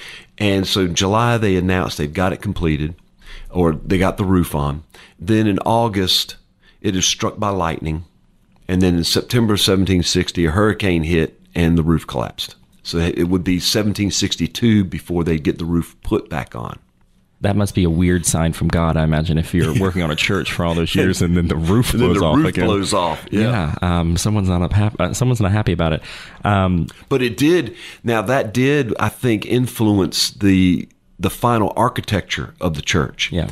And so in July, they announced they've got it completed, or they got the roof on. Then in August, it is struck by lightning. And then in September seventeen sixty, a hurricane hit, and the roof collapsed. So it would be seventeen sixty-two before they get the roof put back on. That must be a weird sign from God, I imagine, if you're working on a church for all those years and then the roof blows and then the off roof again. blows off. Yeah, yeah um, someone's not happy. Uh, someone's not happy about it. Um, but it did. Now that did, I think, influence the the final architecture of the church. Yeah.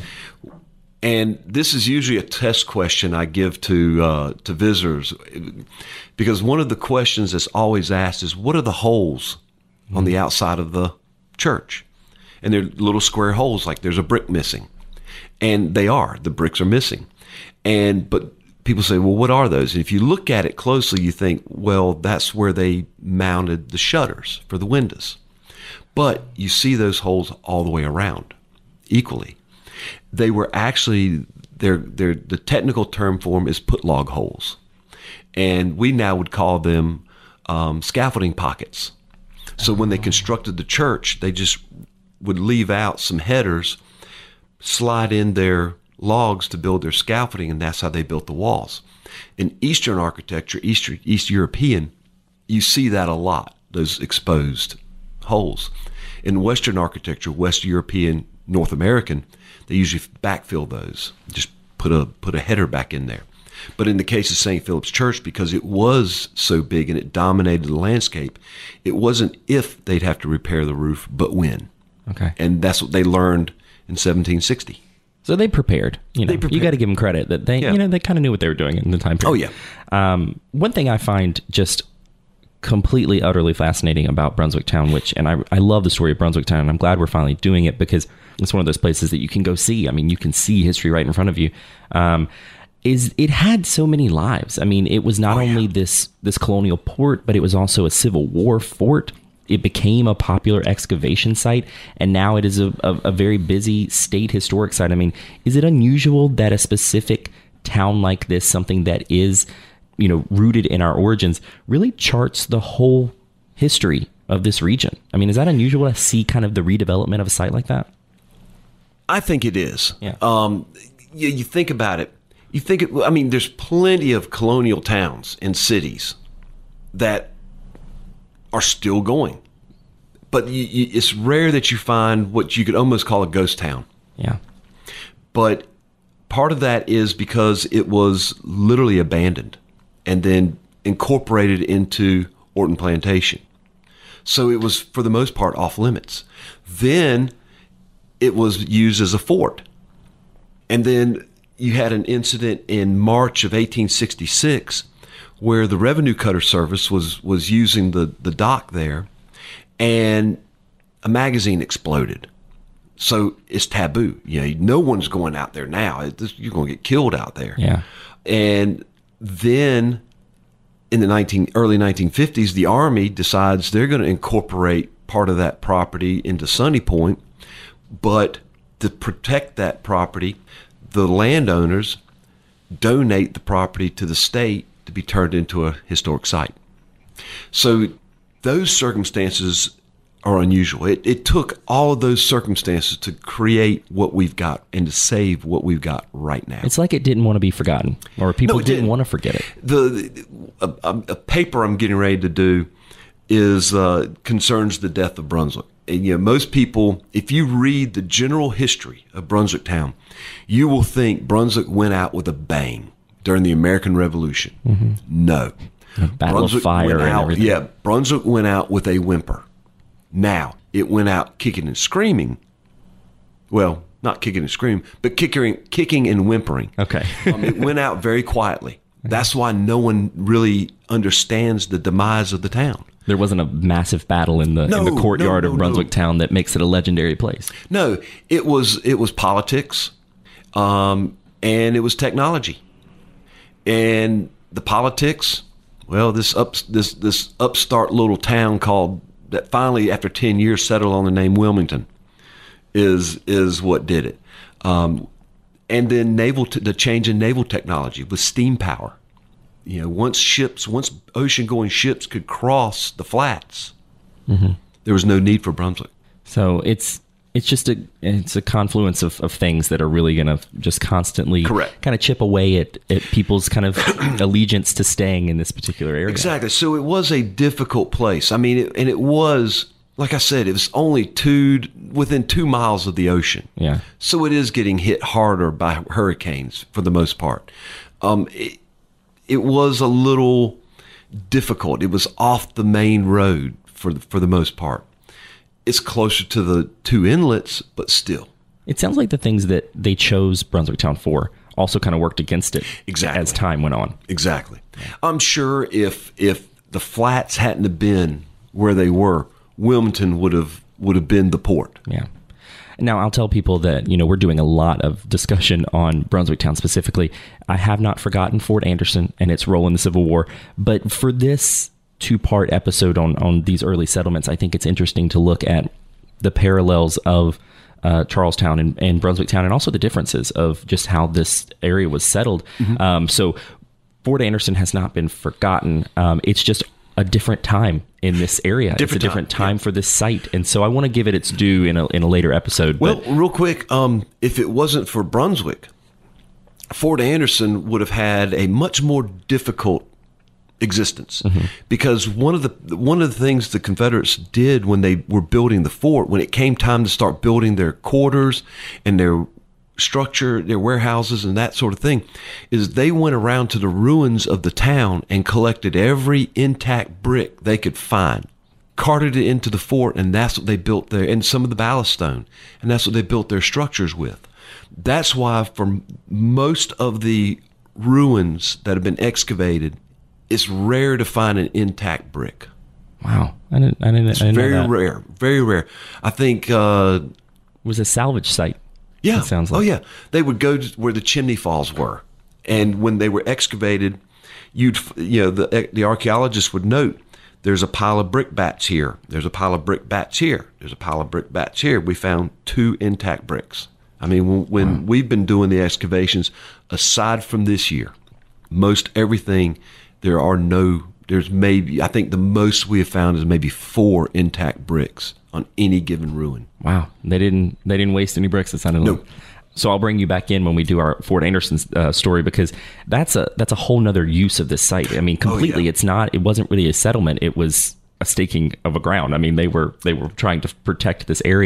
And this is usually a test question I give to uh, to visitors, because one of the questions that's always asked is, what are the holes mm-hmm. on the outside of the church? And they're little square holes, like there's a brick missing. And they are. The bricks are missing. And but people say, well, what are those? And if you look at it closely, you think, well, that's where they mounted the shutters for the windows. But you see those holes all the way around, equally. They were actually, they're, they're, the technical term for them is put log holes. And we now would call them um, scaffolding pockets. So when they constructed the church, they just would leave out some headers, slide in their logs to build their scaffolding, and that's how they built the walls. In Eastern architecture, East, East European, you see that a lot, those exposed holes. In Western architecture, West European, North American, they usually backfill those, just put a put a header back in there. But in the case of Saint Philip's Church, because it was so big and it dominated the landscape, it wasn't if they'd have to repair the roof, but when. Okay. And that's what they learned in seventeen sixty. So they prepared. You know, they prepared. You got to give them credit that they, yeah. you know, they kind of knew what they were doing in the time period. Oh yeah. Um, one thing I find just completely, utterly fascinating about Brunswick Town, which, and I, I love the story of Brunswick Town, and I'm glad we're finally doing it because it's one of those places that you can go see. I mean, you can see history right in front of you. Um, is it had so many lives. I mean, it was not oh, only yeah. this this colonial port, but it was also a Civil War fort. It became a popular excavation site, and now it is a, a, a very busy state historic site. I mean, is it unusual that a specific town like this, something that is, you know, rooted in our origins, really charts the whole history of this region? I mean, is that unusual to see kind of the redevelopment of a site like that? I think it is. Yeah. Um, you, you think about it. You think, it, I mean, there's plenty of colonial towns and cities that are still going. But you, you, it's rare that you find what you could almost call a ghost town. Yeah. But part of that is because it was literally abandoned and then incorporated into Orton Plantation. So it was, for the most part, off limits. Then it was used as a fort. And then you had an incident in March of eighteen sixty-six where the Revenue Cutter Service was, was using the, the dock there, and a magazine exploded. So it's taboo. You know, no one's going out there now. It, you're going to get killed out there. Yeah. And then in the nineteen early nineteen fifties, the Army decides they're going to incorporate part of that property into Sunny Point, but to protect that property, the landowners donate the property to the state to be turned into a historic site. So those circumstances are unusual. It, it took all of those circumstances to create what we've got and to save what we've got right now. It's like it didn't want to be forgotten, or people No, it didn't, didn't. want to forget it. The a, a, a paper I'm getting ready to do is uh, concerns the death of Brunswick. And, you know, most people, if you read the general history of Brunswick Town, you will think Brunswick went out with a bang during the American Revolution. Mm-hmm. No. The Battle Brunswick of Fire went and out, everything. Yeah, Brunswick went out with a whimper. Now, it went out kicking and screaming. Well, not kicking and screaming, but kicking, kicking and whimpering. Okay. um, it went out very quietly. That's why no one really understands the demise of the town. There wasn't a massive battle in the No, in the courtyard no, no, of Brunswick no. Town that makes it a legendary place. No, it was it was politics, um, and it was technology, and the politics. Well, this up this this upstart little town called that finally after ten years settled on the name Wilmington is is what did it, um, and then naval t- the change in naval technology with steam power. You know, once ships, once ocean-going ships could cross the flats, mm-hmm. there was no need for Brunswick. So it's it's just a it's a confluence of, of things that are really going to just constantly Correct. kind of chip away at, at people's kind of allegiance to staying in this particular area. Exactly. So it was a difficult place. I mean, it, and it was, like I said, it was only two within two miles of the ocean. Yeah. So it is getting hit harder by hurricanes for the most part. Um, it, it was a little difficult. It was off the main road for the, for the most part. It's closer to the two inlets, but still. It sounds like the things that they chose Brunswick Town for also kind of worked against it Exactly. as time went on. Exactly. I'm sure if if the flats hadn't have been where they were, Wilmington would have would have been the port. Yeah. Now, I'll tell people that, you know, we're doing a lot of discussion on Brunswick Town specifically. I have not forgotten Fort Anderson and its role in the Civil War. But for this two-part episode on, on these early settlements, I think it's interesting to look at the parallels of uh, Charlestown and, and Brunswick Town, and also the differences of just how this area was settled. Mm-hmm. Um, so Fort Anderson has not been forgotten. Um, it's just a different time in this area. Different it's a different time, time yeah. for this site. And so I want to give it its due in a, in a later episode. Well, but real quick, um, if it wasn't for Brunswick, Fort Anderson would have had a much more difficult existence, mm-hmm. because one of the one of the things the Confederates did when they were building the fort, when it came time to start building their quarters and their structure, their warehouses and that sort of thing, is they went around to the ruins of the town and collected every intact brick they could find, carted it into the fort, and that's what they built there, and some of the ballast stone, and that's what they built their structures with. That's why for most of the ruins that have been excavated, it's rare to find an intact brick. wow, I didn't, I didn't, It's I didn't very know that. rare, very rare. I think, uh, It was a salvage site. yeah. It sounds like. Oh, yeah. They would go to where the chimney falls were. And when they were excavated, you'd, you know, the, the archaeologists would note, there's a pile of brick bats here. There's a pile of brick bats here. There's a pile of brick bats here. We found two intact bricks. I mean, when, when wow. we've been doing the excavations, aside from this year, most everything, there are no, there's maybe, I think the most we have found is maybe four intact bricks on any given ruin. Wow, they didn't they didn't waste any bricks. It sounded No. like. So I'll bring you back in when we do our Fort Anderson uh, story, because that's a that's a whole nother use of this site. I mean, completely. Oh, yeah. It's not. It wasn't really a settlement. It was a staking of a ground. I mean, they were they were trying to protect this area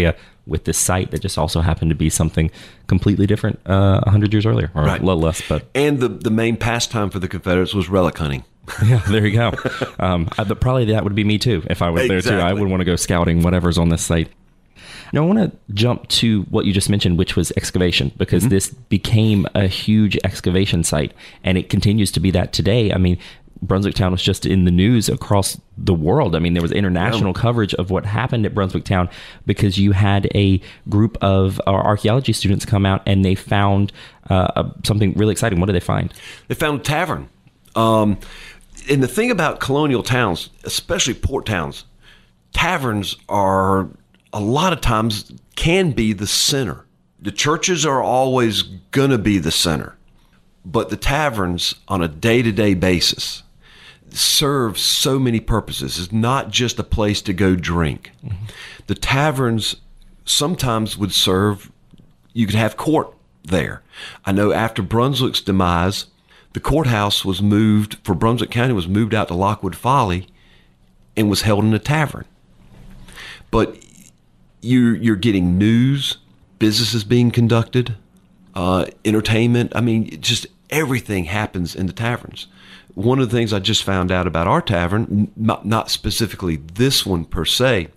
with this site that just also happened to be something completely different uh, one hundred years earlier, or Right. a little less. But And the, the main pastime for the Confederates was relic hunting. yeah, there you go. Um, I, but probably that would be me too if I was there too. I Exactly. would want to go scouting whatever's on this site. Now, I want to jump to what you just mentioned, which was excavation, because Mm-hmm. this became a huge excavation site, and it continues to be that today. I mean, Brunswick Town was just in the news across the world. I mean, there was international Yeah. coverage of what happened at Brunswick Town because you had a group of uh, archaeology students come out and they found uh, a- something really exciting. What did they find? They found a tavern. Um, and the thing about colonial towns, especially port towns, taverns are a lot of times can be the center. The churches are always going to be the center, but the taverns on a day-to-day basis serve so many purposes. It's not just a place to go drink. Mm-hmm. The taverns sometimes would serve, you could have court there. I know after Brunswick's demise, the courthouse was moved, for Brunswick County, was moved out to Lockwood Folly and was held in a tavern. But you're, you're getting news, businesses being conducted, uh, entertainment. I mean, just everything happens in the taverns. One of the things I just found out about our tavern, not, not specifically this one per se,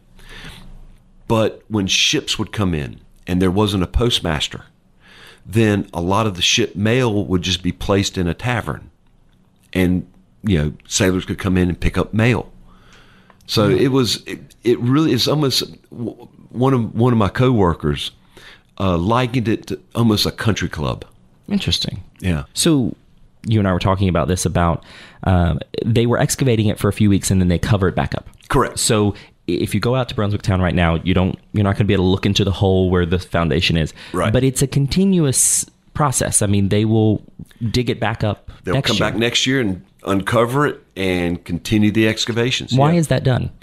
but when ships would come in and there wasn't a postmaster, then a lot of the ship mail would just be placed in a tavern, and you know sailors could come in and pick up mail. So it was it, it really is almost one of one of my coworkers uh, likened it to almost a country club. Interesting. Yeah. So you and I were talking about this about um, they were excavating it for a few weeks and then they cover it back up. Correct. So if you go out to Brunswick Town right now, you don't you're not going to be able to look into the hole where the foundation is. Right. But it's a continuous process. I mean, they will dig it back up. They'll next come year. back next year and uncover it and continue the excavations. Why Yeah. is that done?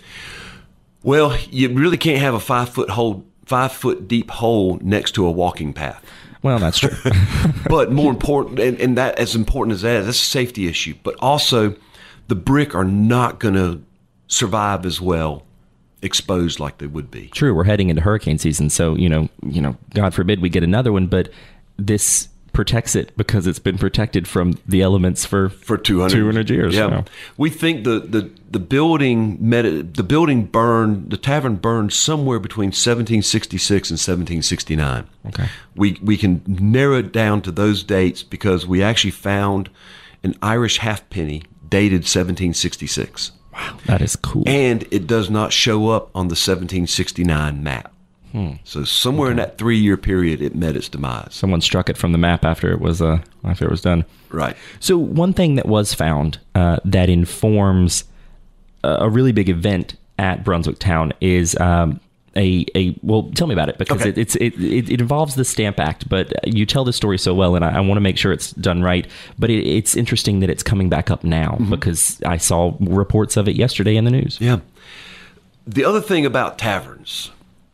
Well, you really can't have a five foot hole, five foot deep hole next to a walking path. Well, that's true. But more important, and, and that as important as that, that's a safety issue. But also, the brick are not going to survive as well exposed like they would be. True. We're heading into hurricane season, so you know, you know, God forbid we get another one, but this protects it because it's been protected from the elements for For two hundred, two hundred years. Yeah, so. we think the the the building met the building burned the tavern burned somewhere between seventeen sixty-six and seventeen sixty-nine. Okay. We we can narrow it down to those dates because we actually found an Irish halfpenny dated seventeen sixty-six. Wow, that is cool. And it does not show up on the seventeen sixty-nine map. Hmm. So somewhere in that three-year period, it met its demise. Someone struck it from the map after it was uh, after it was done. Right. So one thing that was found uh, that informs a, a really big event at Brunswick Town is um, a a well. Tell me about it because Okay. it, it's it, it it involves the Stamp Act, but you tell the story so well, and I, I want to make sure it's done right. But it, it's interesting that it's coming back up now mm-hmm. because I saw reports of it yesterday in the news. Yeah. The other thing about taverns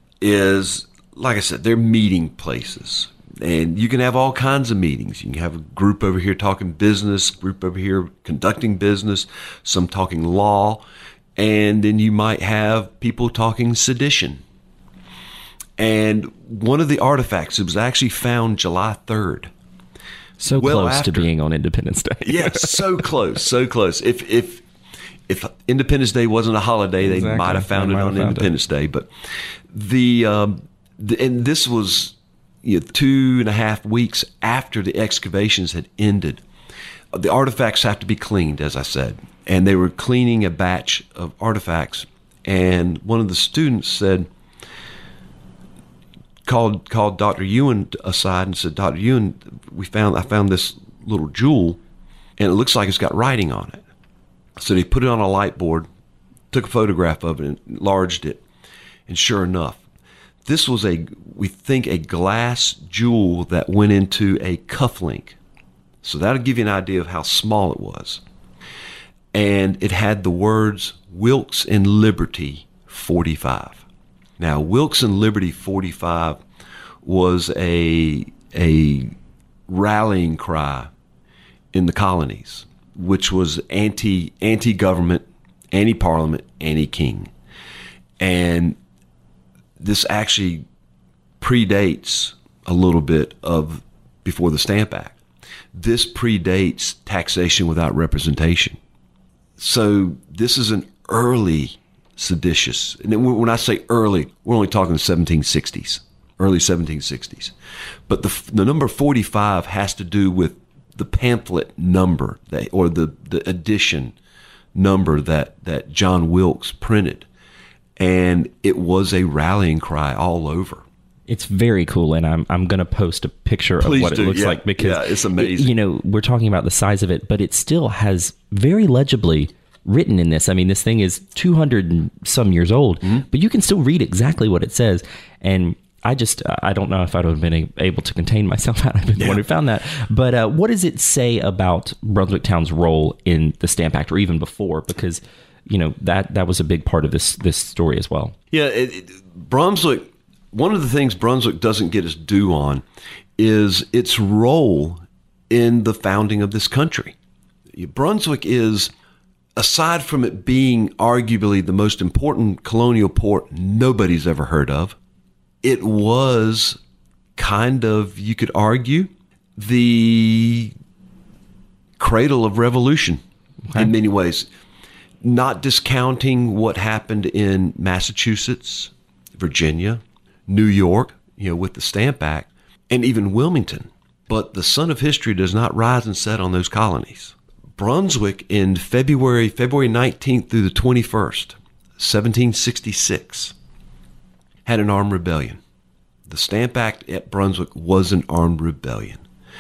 is, like I said, they're meeting places. And you can have all kinds of meetings. You can have a group over here talking business, group over here conducting business, some talking law, and then you might have people talking sedition. And one of the artifacts, it was actually found July third. So Well close after. to being on Independence Day. Yes, so close, so close. If if if Independence Day wasn't a holiday, they Exactly. might have found They it might on have found Independence Day. But the, um, the and this was you know, two and a half weeks after the excavations had ended. The artifacts have to be cleaned, as I said, and they were cleaning a batch of artifacts. And one of the students said, called called Doctor Ewan aside and said, "Doctor Ewan, we found I found this little jewel, and it looks like it's got writing on it." So they put it on a light board, took a photograph of it, and enlarged it, and sure enough, this was a we think a glass jewel that went into a cufflink. So that'll give you an idea of how small it was. And it had the words Wilkes and Liberty forty-five. Now, Wilkes and Liberty forty-five was a a rallying cry in the colonies, which was anti anti-government, anti-parliament, anti-king. And this actually predates a little bit of before the Stamp Act. This predates taxation without representation. So this is an early seditious. And when I say early, we're only talking the seventeen sixties, early seventeen sixties. But the the number forty-five has to do with the pamphlet number that, or the, the edition number that, that John Wilkes printed. And it was a rallying cry all over. It's very cool, and I'm I'm going to post a picture Please of what do. it looks Yeah. like because Yeah, it's amazing. it- you know, we're talking about the size of it, but it still has very legibly written in this. I mean, this thing is two hundred and some years old, Mm-hmm. but you can still read exactly what it says. And I just I don't know if I would have been a- able to contain myself had I been the Yeah. one who found that. But uh, what does it say about Brunswick Town's role in the Stamp Act, or even before? Because you know that that was a big part of this this story as well. Yeah, it, it, Brunswick, one of the things Brunswick doesn't get its due on is its role in the founding of this country. Brunswick is, aside from it being arguably the most important colonial port nobody's ever heard of, it was kind of, you could argue, the cradle of revolution Okay. in many ways. Not discounting what happened in Massachusetts, Virginia, New York, you know, with the Stamp Act, and even Wilmington. But the sun of history does not rise and set on those colonies. Brunswick in February, February nineteenth through the twenty-first, seventeen sixty-six, had an armed rebellion. The Stamp Act at Brunswick was an armed rebellion.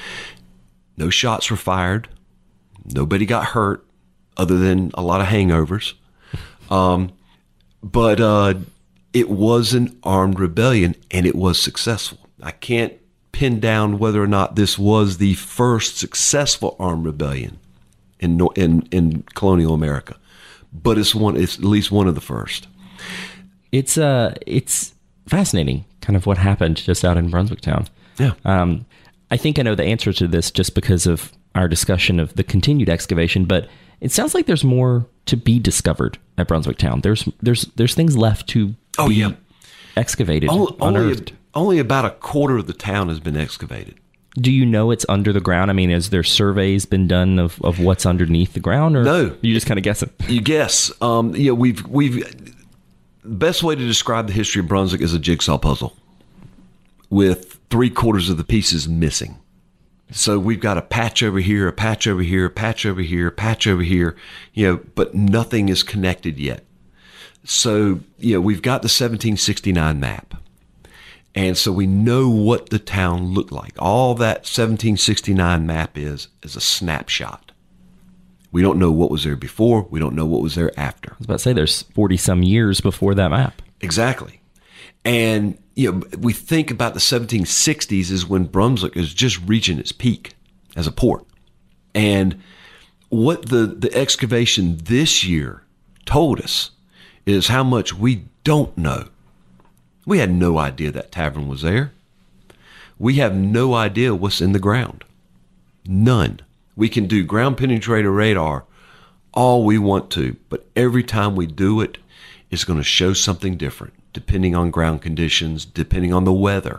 No shots were fired. Nobody got hurt, other than a lot of hangovers. Um, but uh, it was an armed rebellion, and it was successful. I can't pin down whether or not this was the first successful armed rebellion in in, in colonial America, but it's one. It's at least one of the first. It's uh it's fascinating, kind of what happened just out in Brunswick Town. Yeah. Um, I think I know the answer to this just because of our discussion of the continued excavation, but it sounds like there's more to be discovered at Brunswick Town. There's there's there's things left to Oh, be yeah. excavated, Only, only, unearthed. only about a quarter of the town has been excavated. Do you know it's under the ground? I mean, has there surveys been done of, of what's underneath the ground, or No. you just kind of guessing? You guess. Um, you know, we've we've the best way to describe the history of Brunswick is a jigsaw puzzle with three quarters of the pieces missing. So we've got a patch over here, a patch over here, a patch over here, a patch over here, you know, but nothing is connected yet. So, you know, we've got the seventeen sixty-nine map. And so we know what the town looked like. All that seventeen sixty-nine map is, is a snapshot. We don't know what was there before. We don't know what was there after. I was about to say there's forty some years before that map. Exactly. And, you know, we think about the seventeen sixties is when Brunswick is just reaching its peak as a port. And what the, the excavation this year told us is how much we don't know. We had no idea that tavern was there. We have no idea what's in the ground. None. We can do ground penetrator radar all we want to, but every time we do it, it's going to show something different, depending on ground conditions, depending on the weather,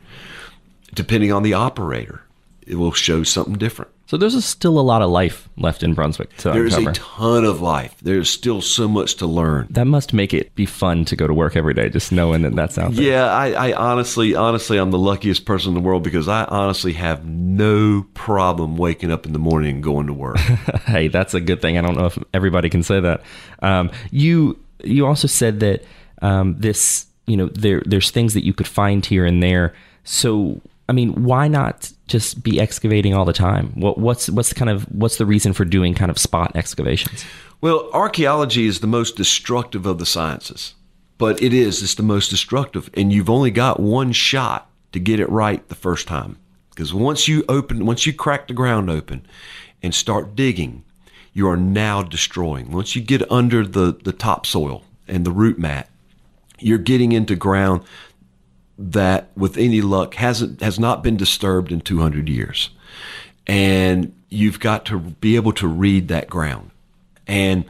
depending on the operator. It will show something different. So there's still a lot of life left in Brunswick to There's uncover. a ton of life. There's still so much to learn. That must make it be fun to go to work every day, just knowing that that's out there. Yeah, I, I honestly, honestly, I'm the luckiest person in the world because I honestly have no problem waking up in the morning and going to work. Hey, that's a good thing. I don't know if everybody can say that. Um, you you also said that um, this, you know, there there's things that you could find here and there. So, I mean, why not just be excavating all the time? What, what's what's kind of what's the reason for doing kind of spot excavations? Well, archaeology is the most destructive of the sciences, but it is, it's the most destructive. And you've only got one shot to get it right the first time. Because once you open, once you crack the ground open and start digging, you are now destroying. Once you get under the, the topsoil and the root mat, you're getting into ground that, with any luck, hasn't has not been disturbed in two hundred years. And you've got to be able to read that ground. And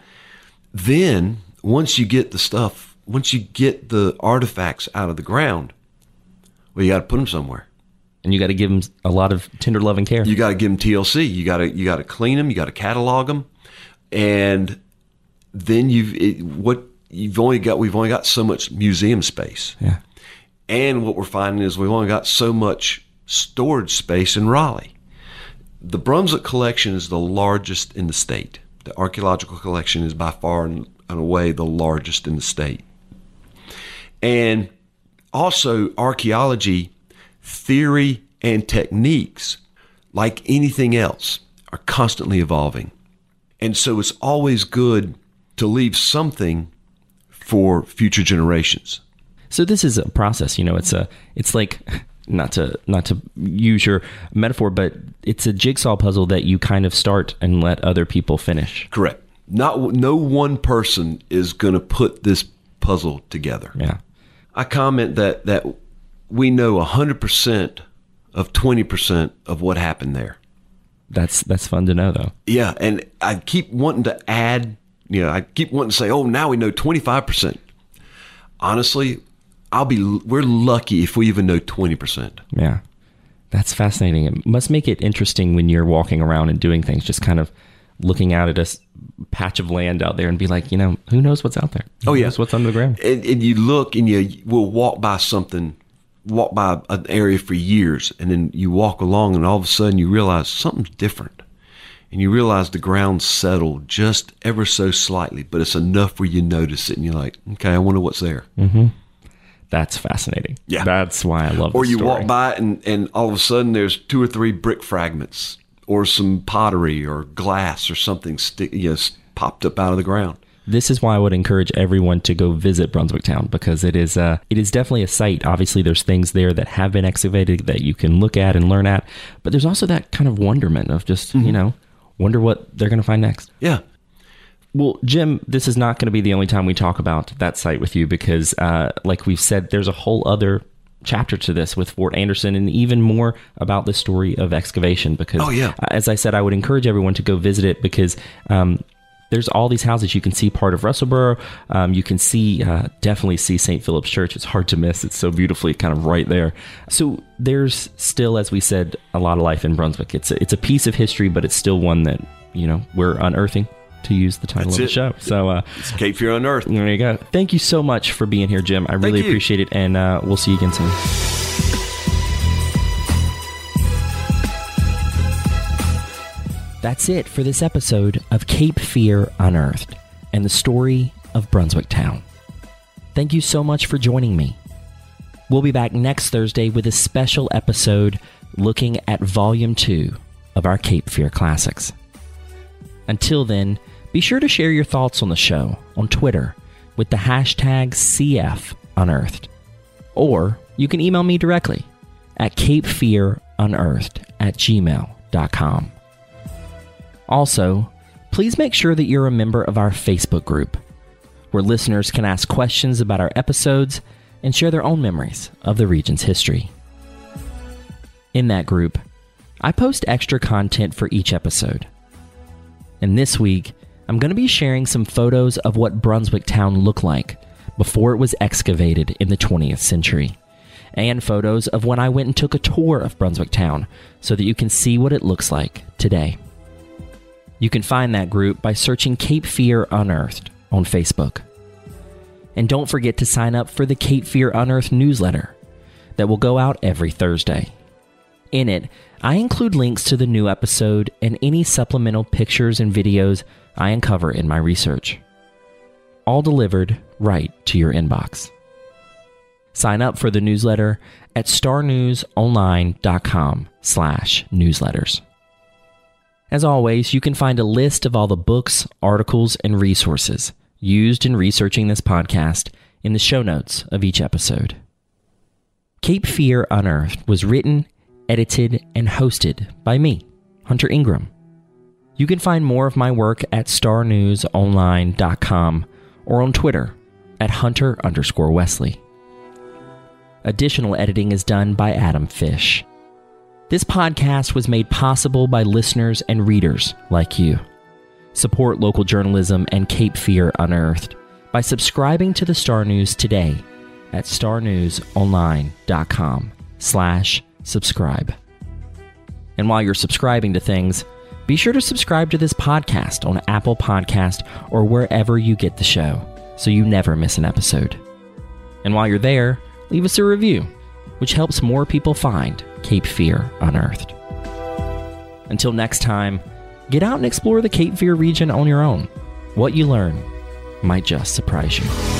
then once you get the stuff, once you get the artifacts out of the ground, Well, you got to put them somewhere. And you got to give them a lot of tender love and care. You got to give them T L C. You got to you got to clean them. You got to catalog them, and then you've it, what you've only got. We've only got so much museum space. Yeah. And what we're finding is we've only got so much storage space in Raleigh. The Brunswick collection is the largest in the state. The archaeological collection is by far and away the largest in the state. And also archaeology theory and techniques, like anything else, are constantly evolving. And so it's always good to leave something for future generations. So this is a process, you know, it's a, it's like, not to, not to use your metaphor, but it's a jigsaw puzzle that you kind of start and let other people finish. Correct. Not, no one person is going to put this puzzle together. Yeah. I comment that, that we know one hundred percent of twenty percent of what happened there. That's, that's fun to know though. Yeah. And I keep wanting to add, you know, I keep wanting to say, oh, now we know twenty-five percent. Honestly, I'll be, we're lucky if we even know twenty percent. Yeah. That's fascinating. It must make it interesting when you're walking around and doing things, just kind of looking out at a patch of land out there and be like, you know, who knows what's out there? Who oh, yeah. knows what's under the ground? And, and you look and you will walk by something, walk by an area for years, and then you walk along and all of a sudden you realize something's different. And you realize the ground's settled just ever so slightly, but it's enough where you notice it and you're like, okay, I wonder what's there. Mm-hmm. That's fascinating. Yeah. That's why I love Or this you story. walk by and, and all of a sudden there's two or three brick fragments or some pottery or glass or something stick, you know, popped up out of the ground. This is why I would encourage everyone to go visit Brunswick Town, because it is uh, it is definitely a site. Obviously, there's things there that have been excavated that you can look at and learn at, but there's also that kind of wonderment of just, mm-hmm. you know, wonder what they're going to find next. Yeah. Well, Jim, this is not going to be the only time we talk about that site with you, because uh, like we've said, there's a whole other chapter to this with Fort Anderson, and even more about the story of excavation, because oh, yeah. as I said, I would encourage everyone to go visit it, because um, there's all these houses. You can see part of Russellboro. Um, you can see, uh, definitely see Saint Philip's Church. It's hard to miss. It's so beautifully kind of right there. So there's still, as we said, a lot of life in Brunswick. It's a, it's a piece of history, but it's still one that, you know, we're unearthing, to use the title That's of the it. show. So uh, it's Cape Fear Unearthed. There you go. Thank you so much for being here, Jim. I really Thank you. appreciate it, and uh, we'll see you again soon. That's it for this episode of Cape Fear Unearthed and the story of Brunswick Town. Thank you so much for joining me. We'll be back next Thursday with a special episode looking at Volume two of our Cape Fear Classics. Until then, be sure to share your thoughts on the show on Twitter with the hashtag C F Unearthed. Or you can email me directly at capefearunearthed at gmail dot com. Also, please make sure that you're a member of our Facebook group, where listeners can ask questions about our episodes and share their own memories of the region's history. In that group, I post extra content for each episode. And this week, I'm going to be sharing some photos of what Brunswick Town looked like before it was excavated in the twentieth century, and photos of when I went and took a tour of Brunswick Town so that you can see what it looks like today. You can find that group by searching Cape Fear Unearthed on Facebook. And don't forget to sign up for the Cape Fear Unearthed newsletter that will go out every Thursday. In it, I include links to the new episode and any supplemental pictures and videos I uncover in my research. All delivered right to your inbox. Sign up for the newsletter at starnewsonline.com slash newsletters. As always, you can find a list of all the books, articles, and resources used in researching this podcast in the show notes of each episode. Cape Fear Unearthed was written, edited, and hosted by me, Hunter Ingram. You can find more of my work at star news online dot com or on Twitter at Hunter underscore Wesley. Additional editing is done by Adam Fish. This podcast was made possible by listeners and readers like you. Support local journalism and Cape Fear Unearthed by subscribing to the Star News today at star news online dot com slash subscribe. And while you're subscribing to things, be sure to subscribe to this podcast on Apple Podcast or wherever you get the show, so you never miss an episode. And while you're there, leave us a review, which helps more people find Cape Fear Unearthed. Until next time, get out and explore the Cape Fear region on your own. What you learn might just surprise you.